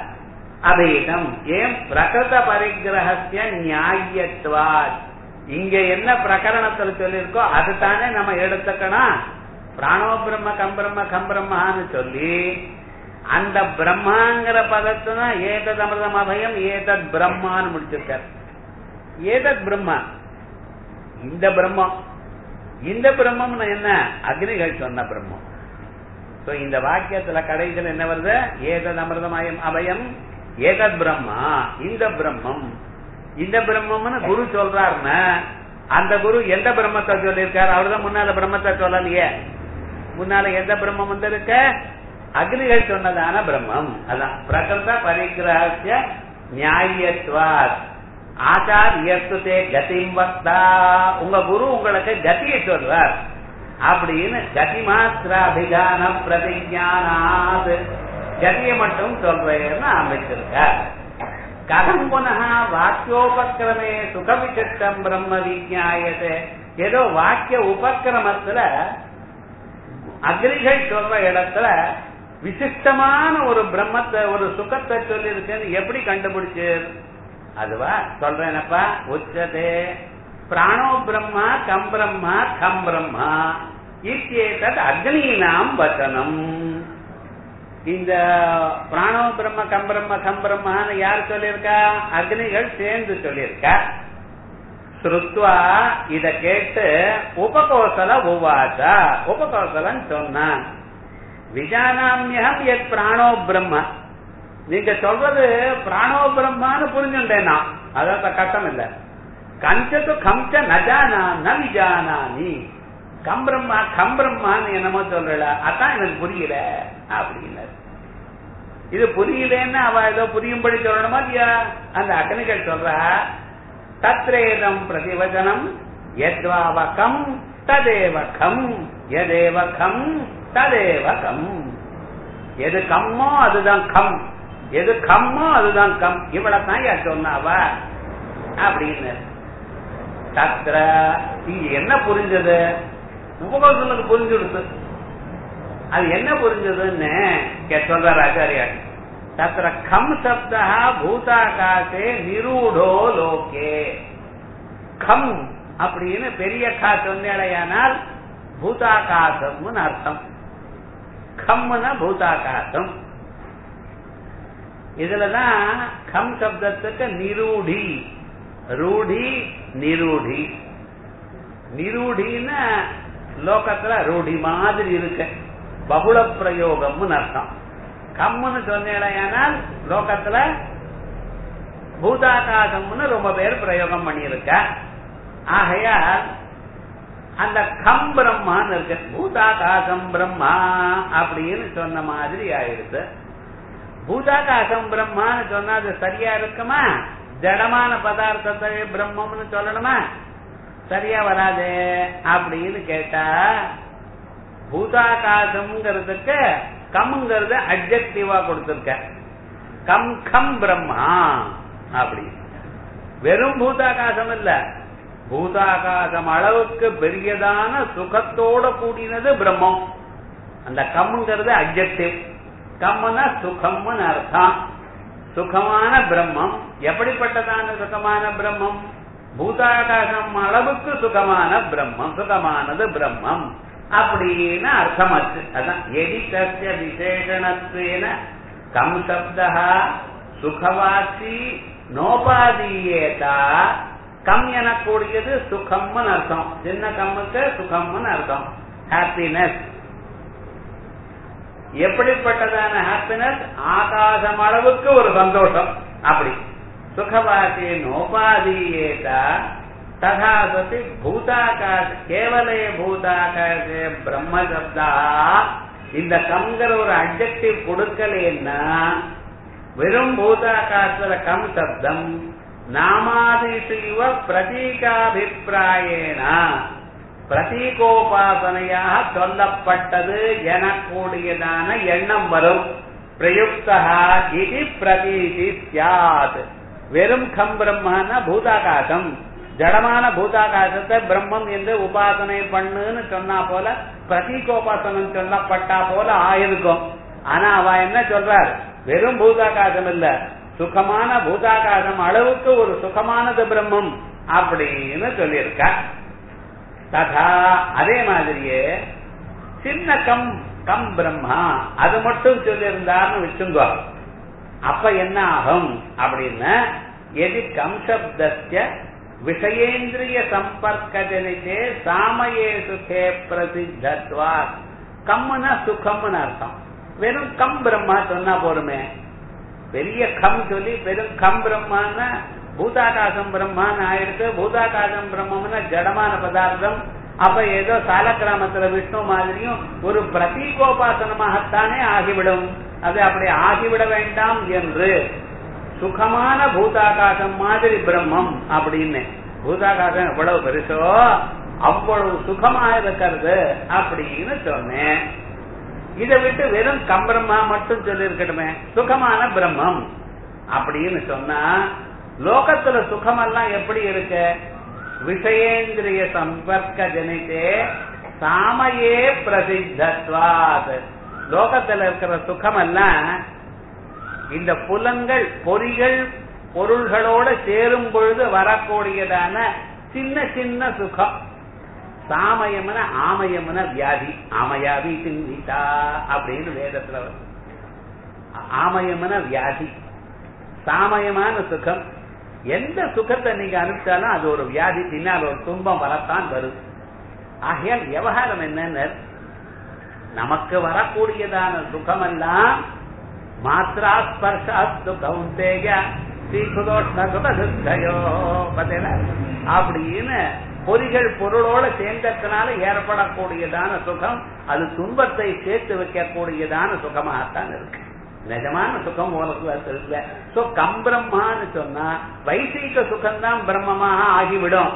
அபீதம் ஏன் பிரகிருத பரிகிரஹஸ்ய நியாயத்வாத், இங்க என்ன பிரகரணத்தில் சொல்லிருக்கோ அதுதானே நம்ம எடுத்துக்கணும். பிராணோ பிரம்ம கம் பிரம்ம கம் பிரம்மான்னு சொல்லி அந்த பிரம்மாங்கிற பதத்துனா ஏதத் அமிர்தம் அபயம் ஏதத் பிரம்மான்னு முடிச்சிருக்கார். ஏதத் பிரம்மா, இந்த பிரம்மம், இந்த பிரம்மம் என்ன, அக்னிகள் சொன்ன பிரம்மம். இந்த வாக்கியத்துல கடைசியில் என்ன வருது, ஏதத் அமிர்தம் அபயம் ஏதத் பிரம்மா, இந்த பிரம்மம். இந்த பிரம்மம்னு குரு சொல்றாருன்னா அந்த குரு எந்த பிரம்மத்தை சொல்லியிருக்காரு, அவர்தான் முன்னால பிரம்மத்தை சொல்லலையே. முன்னால எந்த பிரம்மம் வந்து இருக்க, அக்னிகள் சொன்னதான பிரம்மம். அதான் பிரகிருத பரிகிரஹஸ்ய நியாயத்வாத் ஆச்சாரியஸ்தே கதிம் வக்தா, உங்க குரு உங்களுக்கு கதியை சொல்வார் அப்படின்னு கதி மாத்திராபிதான பிரதிஞானாத், கதியை மட்டும் சொல்றேன்னு ஆரம்பிச்சிருக்கார். கதம் புனः வாக்கியோபக்கிரமே சுக விசிஷ்டம் பிரம்ம விஜ்ஞாயதே, ஏதோ வாக்கிய உபக்கிரமத்துல அக்னிகள் சொல்ற இடத்துல விசிஷ்டமான ஒரு பிரம்மத்தை ஒரு சுகத்தை சொல்லி இருக்குன்னு எப்படி கண்டுபிடிச்சு, அதுவா சொல்றேனப்பா. உச்சதே பிராணோ பிரம்மா கம் பிரம்மா கம் பிரம்மா இத்யேதத் அக்னீனாம் வசனம். இந்த பிராணோ பிரம்ம கம் பிரம்ம கம் பிரம்மான்னு யார் சொல்லியிருக்கா, அக்னிகள் சேர்ந்து சொல்லியிருக்கா. ஸ்ருத்வா இத கேட்டு உபகோசல உவாச்சா, உபகோசலன் சொன்னான், விஜானாமியம் எத் பிராணோ பிரம்ம, நீங்க சொல்றது பிராணோ பிரம்மான்னு புரிஞ்சுட்டேனா, அதான் கஷ்டம் இல்ல. கஞ்சத்து கம்ச நஜானா ந விஜானானி, கம் பிரம்மா கம் பிரம்மான்னு என்னமோ சொல்றல, அதான் எனக்கு புரியல அப்படின்னு. இது புரியலன்னு அவ ஏதோ புரியும்படி சொல்லணுமா இல்லையா, அந்த அக்னிகள் சொல்ற தத்ரேதம் பிரதிவச்சனம் யத்வாவகம் ததேவகம் யதேவகம் ததேவகம், எது கம்மோ அதுதான் கம், எது கம்மோ அதுதான் கம், இவ்வளவுதான் யார் சொன்னாவா அப்படின்னு. தத்ர இங்க என்ன புரிஞ்சது, உபகோசனுக்கு புரிஞ்சுடுது, அது என்ன புரிஞ்சதுன்னு சொல்றார் ஆச்சாரியார். தத்ர கம் சப்தா பூதாகாசே நிரூடோ லோகே, கம் அப்படின்னு பெரிய கா சொன்னேடையானால் பூதாகாசம்னு அர்த்தம். கம்னா பூதாகாசம். இதுலதான் கம் சப்தத்துக்கு நிரூடி, ரூடி நிரூடி. நிரூடின்னா லோகத்துல ரூடி மாதிரி இருக்கு, பகுள பிரயோகம்னு அர்த்தம். கம்முன்னு சொன்னேனால் லோகத்துல பூதாகாசம்னு ரொம்ப பேர் பிரயோகம் பண்ணியிருக்க. ஆகையால் அந்த கம் பிரம்மான்னு இருக்கு, பூதாகாசம் பிரம்மா அப்படின்னு சொன்ன மாதிரி ஆயிடுது. பூதாகாசம் பிரம்மான்னு சொன்னா அது சரியா இருக்குமா, ஜடமான பதார்த்தத்தை பிரம்மம்னு சொல்லணுமா, சரியா வராது அப்படின்னு கேட்டா, பூதாகாசம்ங்கிறதுக்கு கம்ங்கிறத அட்ஜெக்டிவா கொடுத்திருக்க, கம் கம் பிரம்மா அப்படி. வெறும் பூதாகாசம் இல்ல, பூதாகாசம் அளவுக்கு பெரியதான சுகத்தோட கூடினது பிரம்மம். அந்த கம்ங்கிறது அட்ஜெக்டிவ். கம்முனா சுகம்னு அர்த்தம். சுகமான பிரம்மம். எப்படிப்பட்டதான சுகமான பிரம்மம்? பூதாகாசம் அளவுக்கு சுகமான பிரம்மம். சுகமானது பிரம்மம் அப்படின்னு அர்த்தமாச்சு. அதான் எதிதஸ்ய விசேஷணத்வேன கம் சப்தா சுகவாசி நோபாதீயேதா. கம் எனக்கூடியது சுகம்னு அர்த்தம். சின்ன கம்முக்கு சுகம்னு அர்த்தம். ஹாப்பினஸ். எப்படிப்பட்டதான ஹாப்பினஸ்? ஆகாசம் அளவுக்கு ஒரு சந்தோஷம். அப்படி சுகவாசி நோபாதீயேதா ததா சதி பூதாகாச கேவலே பூதாகாசே பிரம்ம சப்தா. இந்த கம்ங்கிற ஒரு அட்ஜெக்டிவ் கொடுக்கலன்னா வெறும் பூதாகாசல கம் சப்தம் நாமாதிசிவ பிரதீகாபிப்பிராயேன பிரதீகோபாசனையாக சொல்லப்பட்டது எனக்கூடியதான எண்ணம் வரும். பிரயுக்தா இது பிரதீதி சியாத். வெறும் கம் பிரம்மன்னா பூதாகாசம், ஜடமான பூதாகாசத்தை பிரம்மம் என்று உபாசனை பண்ணுன்னு சொன்னா போல பிரதீகோபாசனம் சொல்லப்பட்டா போல ஆயிருக்கும். ஆனா அவ என்ன சொல்றார்? வெறும் பூதாகாசம் இல்ல, சுகமான பூதாகாசம் அளவுக்கு ஒரு சுகமானது பிரம்மம் அப்படின்னு சொல்லியிருக்க. ததா அதே மாதிரியே சின்ன கம் கம் பிரம்மா அது மட்டும் சொல்லியிருந்தார்னு வச்சுங்க. அப்ப என்ன ஆகும் அப்படின்னா எதி கம் சப்தஸ்ய விஷயேந்திரிய சம்பர்க்க ஜனிதே சாமயே சுகே பிரசித்தத்வா. கம்முனா சுகம்னு அர்த்தம். வெறும் கம் பிரம்மா சொன்னா போருமே. பெரிய கம் சொல்லி வெறும் கம் பிரம்மான்னா பூதாகாசம் பிரம்மான்னு ஆயிருக்கு. பூதாகாசம் பிரம்மம்னா ஜடமான பதார்த்தம். அப்ப ஏதோ சாலக்கிராமத்துல விஷ்ணு மாதிரியும் ஒரு பிரதீகோபாசனமாகத்தானே ஆகிவிடும். அது அப்படி ஆகிவிட வேண்டாம் என்று சுகமான பூதாகாசம் மாதிரி பிரம்மம் அப்படின்னு. பூதாகாசம் எவ்வளவு பெருசோ அவ்வளவு சுகமா இருக்கிறது அப்படின்னு சொன்னேன். இதை விட்டு வெறும் கம்பிரம்மா மட்டும் சொல்லி இருக்கட்டுமே, சுகமான பிரம்மம் அப்படின்னு சொன்னா லோகத்துல சுகமெல்லாம் எப்படி இருக்கு? விஷயேந்திரிய சம்பர்க்க ஜனிதே சாமயே பிரசித்தத்வாத். லோகத்துல இருக்கிற சுகம் எல்லாம் இந்த புலங்கள் பொறிகள் பொருள்களோட சேரும் பொழுது வரக்கூடியதான சின்ன சின்ன சுகம். சாமயம்னா ஆமயம்னா வியாதி. ஆமயாவி சிந்திதா அப்படின்னு வேதத்துல வரும். ஆமயம்னா வியாதி, சாமயமான சுகம். எந்த சுகத்தை நீங்க அனுப்பிச்சாலும் அது ஒரு வியாதி, பின்னால் ஒரு துன்பம் வரத்தான் வருது. ஆகையால் விவகாரம் என்னன்னு நமக்கு வரக்கூடியதான சுகமெல்லாம் மாத்ரா ஸ்பர்ஷாஸ்து கௌந்தேய ஸ்ரீகுதோஷ்ண சுகதுக்கயோ பதேல அப்படின்னு பொறிகள் பொருளோட சேர்ந்ததுனால ஏற்படக்கூடியதான சுகம் அது துன்பத்தை சேர்த்து வைக்கக்கூடியதான சுகமாகத்தான் இருக்கு. நிஜமான சுகம் உலகத்துல இல்ல. சோ கம் பிரம்மான்னு சொன்னா வைசீக சுகம்தான் பிரம்மமாக ஆகிவிடும்.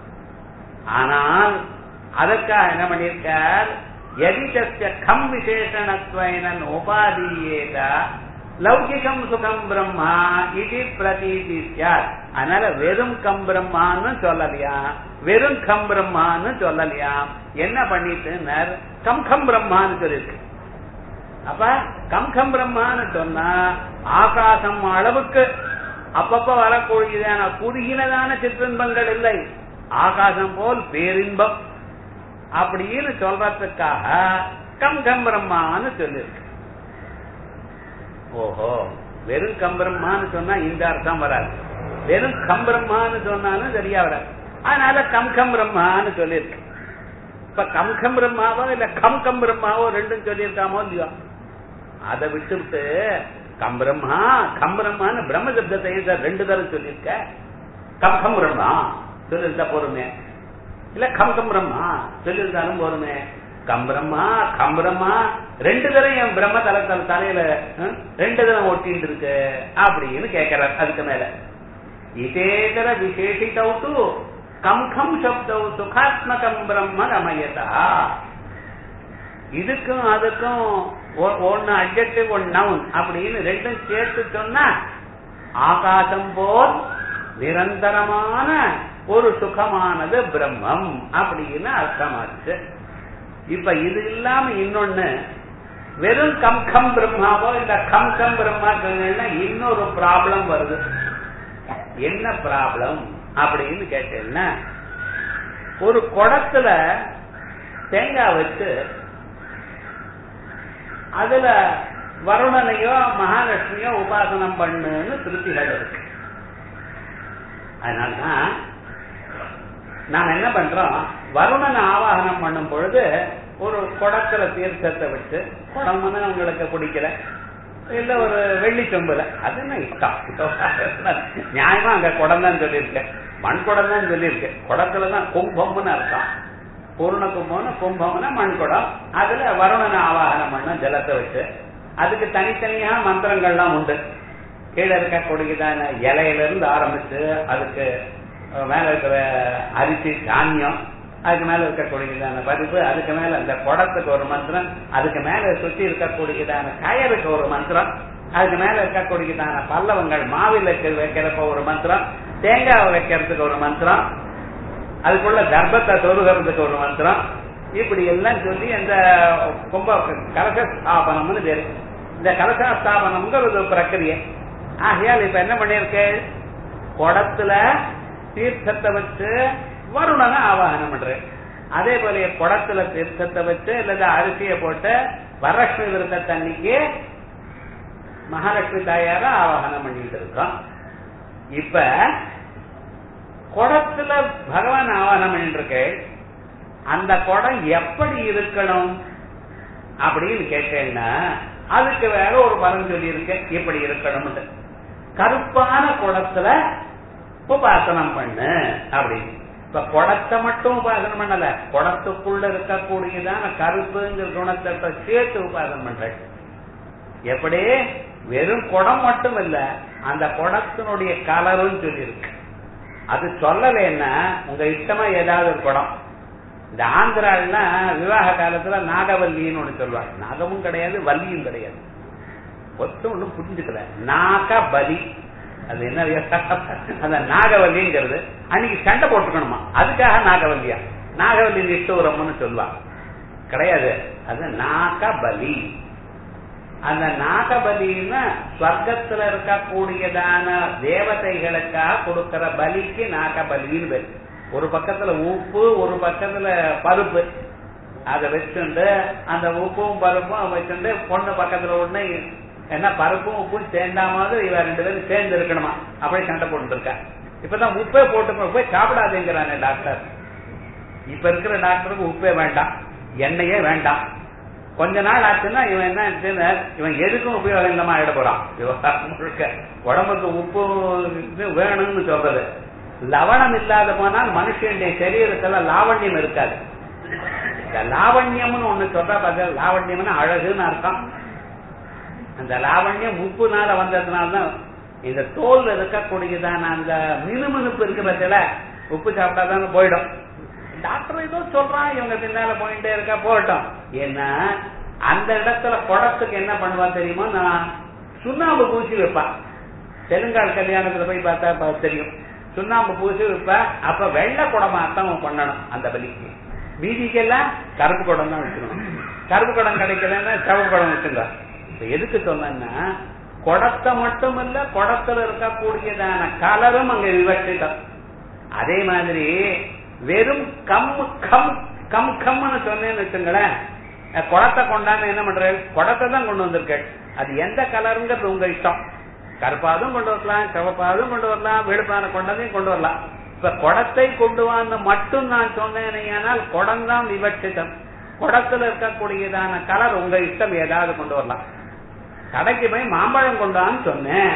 ஆனால் அதற்காக என்ன பண்ணியிருக்கார்? எதிதஸ்ய கம் விசேஷணத்வேன உபாதீயேத லௌகிகம் சுகம் பிரம்மா இது பிரதீதி ஸ்யாத். அதனால வெறும் கம் பிரம்மான்னு சொல்லலையா, வெறும் கம் பிரம்மான்னு சொல்லலையா. என்ன பண்ணிட்டு கம் கம் பிரம்மான்னு சொல்லிருக்கு. அப்ப கம் கம் பிரம்மான்னு சொன்னா ஆகாசம் அளவுக்கு அப்பப்ப வரக்கூடியதான குறுகினதான சிற்றின்பங்கள் இல்லை, ஆகாசம் போல் பேரின்பம் அப்படின்னு சொல்றதுக்காக கம் கம் பிரம்மான்னு சொல்லிருக்கு. ஓஹோ, வெறும் கம் பிரம்மான்னு சொன்னா இந்த அர்த்தம் வராது, வெறும் கம் பிரம்மான்னு சொன்னாலும் சரியா வராது. அதனால கம் கம் பிரம்மான்னு சொல்லியிருக்கு. இப்ப கம் கம் பிரம்மாவோ இல்ல கம் கம் பிரம்மாவோ ரெண்டும் சொல்லியிருக்காமோ இல்லையோ, அதை விட்டுவிட்டு கம் பிரம்மா கம் பிரம்மான்னு பிரம்ம சப்தத்தை ரெண்டு தரம் சொல்லியிருக்க. கம் கம் பிரம்மா சொல்லியிருந்தா போருமே, இல்ல கம் கம் பிரம்மா சொல்லியிருந்தாலும் போருமே. கம் பிரம்மா கம் பிரம்மா ரெண்டு தரம் என் பிரம்ம தலத்தல் தலையில ரெண்டு தரம் ஒட்டிட்டு இருக்கு அப்படின்னு கேட்கிறார். அதுக்கு மேல இதேதர விசேஷித்தவுட்டு கம் கம் சப்தவு சுகாத்மகம் பிரம்ம ரமயதா. இதுக்கும் அதுக்கும் ஒன்னு அட்ஜெக்டிவ் ஒன் நவுன் அப்படின்னு ரெண்டும் சேர்த்து சொன்னா ஆகாசம் போல் நிரந்தரமான ஒரு சுகமானது பிரம்மம் அப்படின்னு அர்த்தமாச்சு. இப்ப இது இல்லாம இன்னொன்னு வெறும் கம் கம் பிரம்மாவோ இந்த கம் கம் பிரம்மாக்கள்னா இன்னொரு ப்ராப்ளம் வருது. என்ன ப்ராப்ளம் அப்படின்னு கேட்டேன்னா, ஒரு குடத்துல தேங்காய் வச்சு அதுல வருணனையோ மகாலட்சுமியோ உபாசனம் பண்ணுன்னு திருப்திகள் இருக்கு. அதனால்தான் நாம் என்ன பண்றோம், வருணனை ஆவாகனம் பண்ணும் பொழுது ஒரு குடத்துல தீர்த்தத்தை வச்சு, குடம்னு உங்களுக்கு பிடிக்கல இல்ல ஒரு வெள்ளி சொம்புல, அது என்ன இஷ்டம், நியாயமா அங்க குடம் தான் சொல்லியிருக்கேன், மண் குடம் தான் சொல்லியிருக்கேன். குடத்துலதான் கும்பம்னு அர்த்தம். பூர்ண கும்பம்னு கும்பம்னா மண் குடம். அதுல வருணனை ஆவாகனம் பண்ண ஜலத்தை வச்சு, அதுக்கு தனித்தனியா மந்திரங்கள்லாம் உண்டு. கீழே இருக்கக்கூடியதான இலையில இருந்து ஆரம்பிச்சு அதுக்கு மேல இருக்கிற அரிசி தானியம், அதுக்கு மேல இருக்கக்கூடியதான பருப்பு, அதுக்கு மேல அந்த குடத்துக்கு ஒரு மந்திரம், அதுக்கு மேல சுத்தி இருக்கக்கூடியதான கயருக்கு ஒரு மந்திரம், அதுக்கு மேல இருக்கக்கூடியதான பல்லவங்கள் மாவில் வைக்கிறப்ப ஒரு மந்திரம், தேங்காய் வைக்கிறதுக்கு ஒரு மந்திரம், அதுக்குள்ள கர்ப்பத்தை சொருகிறதுக்கு ஒரு மந்திரம், இப்படி எல்லாம் சொல்லி அந்த கும்ப கலசஸ்தாபனம்னு பேரு. இந்த கலசஸ்தாபனம்ங்கிற ஒரு பிரக்கிரியை. ஆகையால் இப்ப என்ன பண்ணிருக்க, குடத்துல தீர்த்தத்தை வச்சு வருணனை ஆவாகனம் பண்றேன். அதே போல குடத்துல தீர்த்தத்தை வச்சு இல்ல அரிசியை போட்டு வரலட்சுமி விருத்த தண்ணிக்கு மகாலட்சுமி தாயார ஆவாகனம் பண்ணிட்டு இருக்கோம். இப்ப குடத்துல பகவான் ஆவாகனம் பண்ணிட்டு இருக்க, அந்த குடம் எப்படி இருக்கணும் அப்படின்னு கேட்டேன்னா அதுக்கு வேற ஒரு பலன் சொல்லி இருக்க, எப்படி இருக்கணும். கருப்பான குடத்துல உபாசனம் பண்ணு அப்படின்னு. இப்ப குடத்தை மட்டும் உபாசனம் பண்ணல, குடத்துக்குள்ள இருக்கக்கூடியதான கருப்புங்கிற குணத்தை சேர்த்து உபாசனம் பண்ற. எப்படி வெறும் குடம் மட்டும் இல்ல, அந்த குடத்தினுடைய கலரும் சொல்லி இருக்கு. அது சொல்லலைன்னா உங்க இஷ்டமா ஏதாவது ஒரு குடம். இந்த ஆந்திரால விவாக காலத்துல நாகவல்லின்னு ஒண்ணு சொல்லுவாங்க. நாகமும் கிடையாது வள்ளியும் கிடையாது, ஒத்து ஒண்ணு புரிஞ்சுக்கல. நாக பலி, அது என்ன அந்த நாகவல்லிங்கிறது அன்னைக்கு சண்டை போட்டுக்கணுமா, அதுக்காக நாகவல்லியா, நாகவல்லி நிஷ்டூரம்னு சொல்லுவாங்க. கிடையாது, அது நாகபலி. அந்த நாகபலின்னா ஸ்வர்க்கத்துல இருக்கக்கூடியதான தேவதைகளுக்காக கொடுக்கிற பலிக்கு நாகபலின்னு பேரு. ஒரு பக்கத்துல உப்பு ஒரு பக்கத்துல பருப்பு, அதை வச்சுண்டு அந்த உப்பும் பருப்பும் வச்சுட்டு பொண்ணு பக்கத்துல ஒண்ணு என்ன பருப்பும் உப்பும் சேர்ந்தா மாதிரி இவ ரெண்டு பேரும் சேர்ந்து இருக்கணுமா, அப்படி சண்டை போட்டு இருக்கா. இப்பதான் உப்பே போட்டு போய் சாப்பிடாதேங்கிறானே டாக்டர். இப்ப இருக்கிற டாக்டருக்கு உப்பே வேண்டாம், எண்ணெயே வேண்டாம். கொஞ்ச நாள் ஆச்சுன்னா இவன் என்ன, இவன் எதுக்கும் உபயோகம் இல்லாம ஆயிட போறான். விவகாரம் முழுக்க உடம்புக்கு உப்பு வேணும்னு சொல்றது. லவணம் இல்லாத போனால் மனுஷனுடைய சரீரத்துல லாவண்யம் இருக்காது. இந்த லாவண்யம்னு ஒண்ணு சொல்ற பார்த்தா, லாவண்யம்னு அழகுன்னு அர்த்தம். அந்த லாவண்யம் உப்புனால வந்ததுனால்தான் இந்த தோல் இருக்கக்கூடியதான அந்த மினுமினுப்பு இருக்கு பட்சல, உப்பு சாப்பிட்டாதானே போயிடும். டாக்டர் ஏதோ சொல்றான், இவங்க பின்னால போயிட்டே இருக்கா, போகட்டும். ஏன்னா அந்த இடத்துல குடத்துக்கு என்ன பண்ணுவா தெரியுமா, நான் சுண்ணாம்பு பூசி வைப்பான். தெலுங்காள் கல்யாணத்துல போய் பார்த்தா தெரியும், சுண்ணாம்பு பூசி வைப்பா. அப்ப வெள்ளை குடமாத்தான் பண்ணணும் அந்த பலிக்கு. மீதிக்கெல்லாம் கருப்பு குடம் தான் வச்சுக்கணும். கருப்பு குடம் கிடைக்கலன்னா சிவப்பு குடம் வச்சுங்க. இப்ப எதுக்கு சொன்னா, குடத்தை மட்டும் இல்ல, குடத்துல இருக்கக்கூடியதான கலரும் அங்க விவட்சிதம். அதே மாதிரி வெறும் கம் கம் கம் கம்னு சொன்னேன்னு வச்சுங்களேன், குடத்தை கொண்டாந்து என்ன பண்ற, குடத்தை தான் கொண்டு வந்திருக்க. அது எந்த கலருங்கிறது உங்க இஷ்டம். கருப்பாதும் கொண்டு வரலாம், சிவப்பாதும் கொண்டு வரலாம், வெளுப்பான கொண்டதையும் கொண்டு வரலாம். இப்ப குடத்தை கொண்டு வந்து மட்டும் நான் சொன்னேனால் குடம் தான் விவட்சிதம். குடத்துல இருக்கக்கூடியதான கலர் உங்க இஷ்டம், ஏதாவது கொண்டு வரலாம். கடைக்கு போய் மாம்பழம் கொண்டான்னு சொன்னேன்,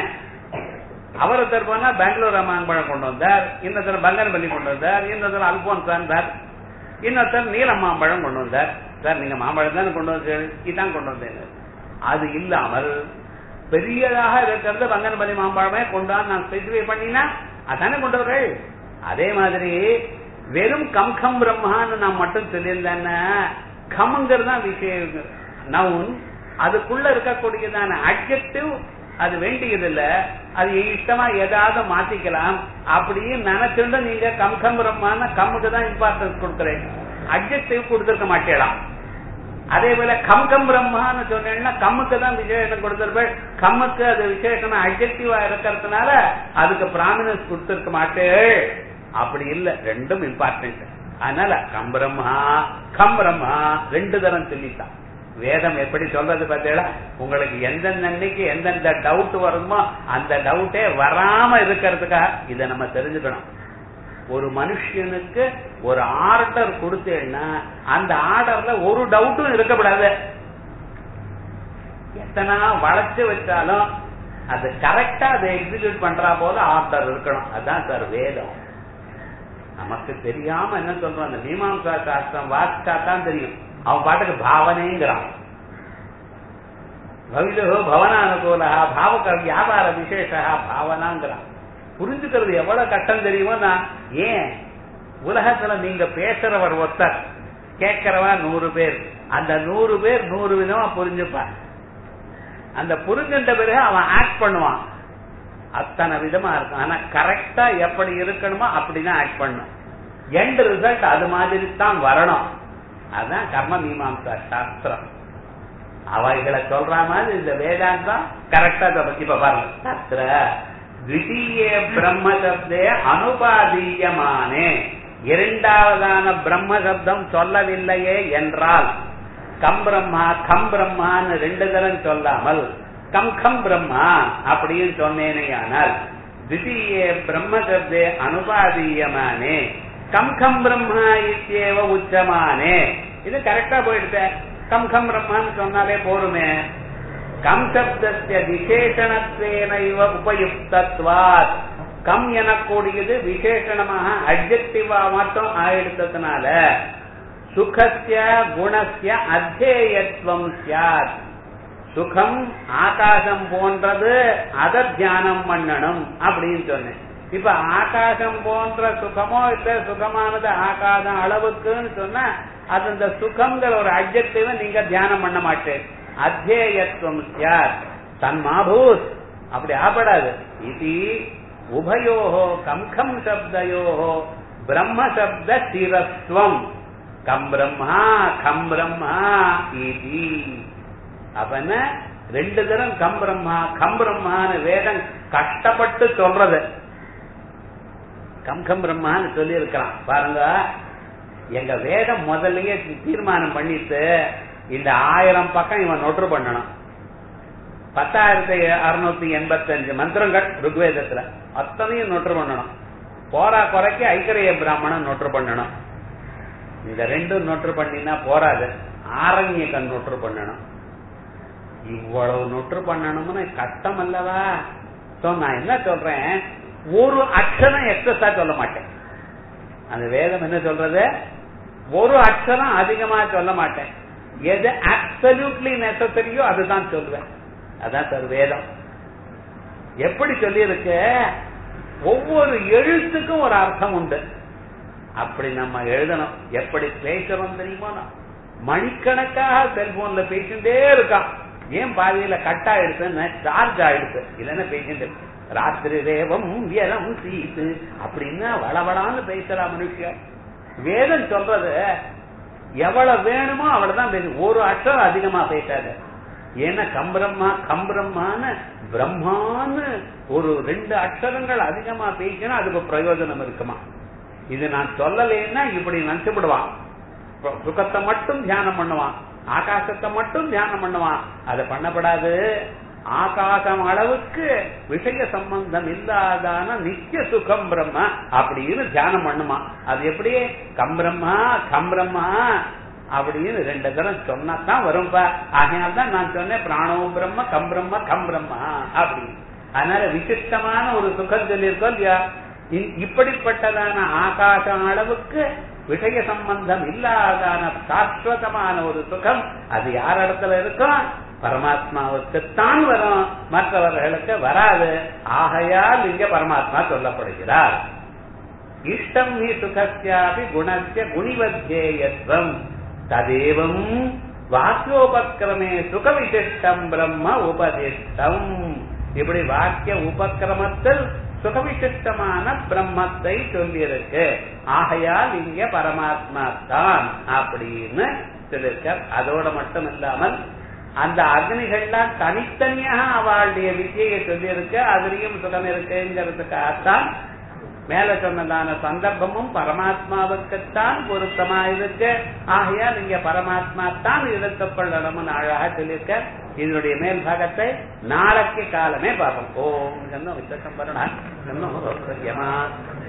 அவரத்தர் போனா பெங்களூர் மாம்பழம் கொண்டு வந்தார், இன்னொருத்தர் பங்கன்பள்ளி கொண்டு வந்தார், இன்னொருத்தர் அல்போன்சான் சார், இன்னொருத்தர் நீலம் மாம்பழம் கொண்டு வந்தார். சார் நீங்க மாம்பழம் தானே கொண்டு வந்து, இதான் கொண்டு வந்தேன். அது இல்லாமல் பெரியதாக இருக்கிறது பங்கன்பள்ளி மாம்பழமே கொண்டாந்து நான் ஸ்பெசிஃபை பண்ணினா அதானே கொண்டு வரேன். அதே மாதிரி வெறும் கம் கம் பிரம்மான்னு நான் மட்டும் சொல்லியிருந்தேன்னா, கம்ங்கிறது தான் விஷயம் நவுன். அதுக்குள்ள இருக்கக்கூடியதான அட்ஜெக்டிவ் அது வேண்டியது இல்ல, அது இஷ்டமா ஏதாவது மாத்திக்கலாம். அப்படின்னு நினைச்சுட்டு நீங்க கம் கம் பிரம்மான கம்முக்கு தான் இம்பார்ட்டன்ஸ் கொடுக்குறேன், அட்ஜெக்டிவ் கொடுத்துருக்க மாட்டேலாம். அதே போல கம் கம் பிரம்மான்னு சொன்னேன்னா கம்முக்கு தான் விசேஷம் கொடுத்திருப்பேன். கம்முக்கு அது விசேஷமா அட்ஜெக்டிவா இருக்கிறதுனால அதுக்கு பிராமினன்ஸ் கொடுத்திருக்க மாட்டேன். அப்படி இல்ல, ரெண்டும் இம்பார்ட்டன்ட். அதனால கம் பிரம்மா கம் பிரம்மா ரெண்டு தரம் சொல்லித்தான் வேதம் எப்படி சொல்றது பார்த்தீங்களா? உங்களுக்கு எந்தெந்த அன்னைக்கு எந்தெந்த டவுட் வருமோ அந்த டவுட்டே வராம இருக்கிறதுக்காக இதை நம்ம தெரிஞ்சுக்கணும். ஒரு மனுஷனுக்கு ஒரு ஆர்டர் கொடுத்தேன்னா அந்த ஆர்டர்ல ஒரு டவுட்டும் இருக்கக்கூடாது. எத்தனை வளைச்சு வச்சாலும் அது கரெக்டா அதை எக்ஸிக்யூட் பண்றா போது ஆர்டர் இருக்கணும். அதுதான் சார் வேதம். நமக்கு தெரியாம என்ன சொல்றோம், அந்த மீமாம்சா சாஸ்திரம் வாசிச்சா தான் தெரியும். அவன் பாட்டுக்கு பாவனைங்கிறான். பவிதோ பவனானுகூலா பாவக வியாபார விசேஷா பாவனாங்கிறான். புரிஞ்சுக்கிறது எவ்வளவு கஷ்டம் தெரியுமோ. நான் ஏன் உலகத்துல நீங்க பேசுறவர் ஒருத்தர், கேட்கிறவா நூறு பேர், அந்த நூறு பேர் நூறு விதமா புரிஞ்சுப்பான். அந்த புரிஞ்சுட்ட பிறகு அவன் ஆக்ட் பண்ணுவான். அத்தனை விதமா இருக்கும். ஆனா கரெக்டா எப்படி இருக்கணுமோ அப்படிதான் ஆக்ட் பண்ணும். எண்ட் ரிசல்ட் அது மாதிரி தான் வரணும். அதுதான் கர்ம மீமாம்சா சாஸ்திரம். அவைகளை சொல்ற மாதிரி இந்த வேதாந்தம் கரெக்டா சொல்ற. இப்ப பாருங்க, தத்ர த்விதீய பிரம்ம சப்தே அனுபாதீயமானே, இரண்டாவதான பிரம்ம சப்தம் சொல்லவில்லையே என்றால் கம் பிரம்மா கம் பிரம்மான்னு ரெண்டு தரம் சொல்லாமல் கம் கம் பிரம்மா அப்படின்னு சொன்னேனையானால் த்விதீய பிரம்ம சப்தே அனுபாதீயமானே கம் கம் பிரம்மா இத்யேவ உச்சமானே. இது கரெக்டா போயிடுச்ச. கம் கம் பிரம்மான்னு சொன்னாலே போருமே. கம் சப்தஸ்ய விசேஷணத்வேனைவ உபயுக்தத்வாத், கம் எனக்கூடியது விசேஷணமாக அட்ஜெக்டிவா மட்டும் ஆயிடுத்ததுனால சுகஸ்ய குணஸ்ய அத்தேயத்வம் ஸ்யாத். சுகம் ஆகாசம் போன்றது, அதை தியானம் பண்ணணும் அப்படின்னு சொன்னேன். இப்ப ஆகாசம் போன்ற சுகமோ இல்ல சுகமானது ஆகாசம் அளவுக்குன்னு சொன்னா அது அந்த சுகம்ங்கிற ஒரு அட்ஜெக்டிவ் நீங்க தியானம் பண்ண மாட்டேன். அத்தேயத்துவம் ஸ்யாத் தன்மாபூத், அப்படி ஆபடாது. இது உபயோகோ கம் கம் சப்தயோகோ பிரம்ம சப்த சிரஸ்வம் கம் பிரம்மா கம் பிரம்மா இது. அப்ப ரெண்டு தரம் கம் பிரம்மா கம் பிரம்மான்னு வேதம் கஷ்டப்பட்டு சொல்றது. கம் கம் பிரம்மான்னு சொல்லி இருக்கிறான் பாருங்க. எங்க வேதம் முதல்லயே தீர்மானம் பண்ணிட்டு இந்த ஆயிரம் பக்கம் இவன் நொற்று பண்ணணும். பத்தாயிரத்தி அறுநூத்தி எண்பத்தி அஞ்சு மந்திரங்கள் ருக்வேதத்துல அத்தனையும் நொற்று பண்ணணும். போரா குறைக்கு ஐக்கரைய பிராமணன் நொற்று பண்ணணும். இந்த ரெண்டும் நொற்று பண்ணினா போராது, ஆரண்யக்கன் நொற்று பண்ணணும். இவ்வளவு நொற்று பண்ணணும்னு கஷ்டம் அல்லவா? நான் என்ன சொல்றேன், ஒரு அக்ஷரம் எக்ஸஸா சொல்ல மாட்டேன். அந்த வேதம் என்ன சொல்றது, ஒரு அக்ஷரம் அதிகமா சொல்ல மாட்டேன். எது அப்சல்யூட்லி நெசசரியோ அதுதான் சொல்லுவேன். அதான் சார் வேதம். எப்படி சொல்லி இருக்கு, ஒவ்வொரு எழுத்துக்கும் ஒரு அர்த்தம் உண்டு. அப்படி நம்ம எழுதணும். எப்படி பேசுறோம் தெரியுமா? மணிக்கணக்காக செல்போன்ல பேசிட்டே இருக்கான். ஏன் பாதியில கட் ஆயிடுச்சுன்னு சார்ஜ் ஆயிடுச்சு, இல்லைன்னா பேசிட்டு ராத்திரி ரேவம் வியலம் சீத்து அப்படின்னா வளவளான்னு பேசுறா மனுஷன். வேதம் சொல்றது எவ்வளவு வேணுமோ அவ்வளவுதான் பேசு, ஒரு அக்ஷரம் அதிகமா பேசாது. ஏன்னா கம்பிரம்மா கம்பிரம்மான்னு பிரம்மான்னு ஒரு ரெண்டு அக்ஷரங்கள் அதிகமா பேசினா அதுக்கு பிரயோஜனம் இருக்குமா? இது நான் சொல்லலைன்னா இப்படி நினைச்சுடுவான். சுகத்தை மட்டும் தியானம் பண்ணுவான், ஆகாசத்தை மட்டும் தியானம் பண்ணுவான். அது பண்ணப்படாது. ஆகாசம் அளவுக்கு விஷய சம்பந்தம் இல்லாதான நித்திய சுகம் பிரம்ம அப்படின்னு தியானம் பண்ணுமா. அது எப்படி கம்பிரம்மா கம்பிரம்மா அப்படின்னு ரெண்டு தரம் சொன்னாதான் வரும்பா. ஆகையால்தான் நான் சொன்னேன் பிராணோ பிரம்ம கம்பிரம்மா கம்பிரம்மா அப்படி. அதனால விசிஷ்டமான ஒரு சுகம் சொல்லியிருக்கோம் இல்லையா? இப்படிப்பட்டதான ஆகாசம் அளவுக்கு விஷய சம்பந்தம் இல்லாதான சாஸ்வதமான ஒரு சுகம் அது யார் இடத்துல இருக்கும்? பரமாத்மாவுக்குத்தான் வரும், மற்றவர்களுக்கு வராது. ஆகையால் இங்க பரமாத்மா சொல்லப்படுகிறார். இஷ்டம் ஹி சுகஸ்யாபி குணஸ்ய குணிவத்யேயத்வம் ததேவம் வாக்கியோபக்கிரமே சுக விசிஷ்டம் பிரம்ம உபதிஷ்டம். இப்படி வாக்கிய உபக்கிரமத்தில் சுகவிசிஷ்டமான பிரம்மத்தை சொல்லியிருக்கு. ஆகையால் இங்க பரமாத்மா தான் அப்படின்னு சொல்லியிருக்கார். அதோட மட்டும் இல்லாமல் அந்த அக்னிகள்லாம் தனித்தனியாக அவளுடைய வித்தியை சொல்லியிருக்க அதுலயும் சுகம் இருக்குங்கிறதுக்காகத்தான் மேல சொன்னதான சந்தர்ப்பமும் பரமாத்மாவுக்குத்தான் பொருத்தமா இருக்கு. ஆகையா நீங்க பரமாத்மா தான் எடுத்துக் கொள்ளணும்னு அழகா சொல்லியிருக்க. இதனுடைய மேல் பாகத்தை நாளைக்கு காலமே பார்ப்போம். ஓம் ஜன்னோ விசேஷம் பரணா ஜன்னோ சௌகரியமா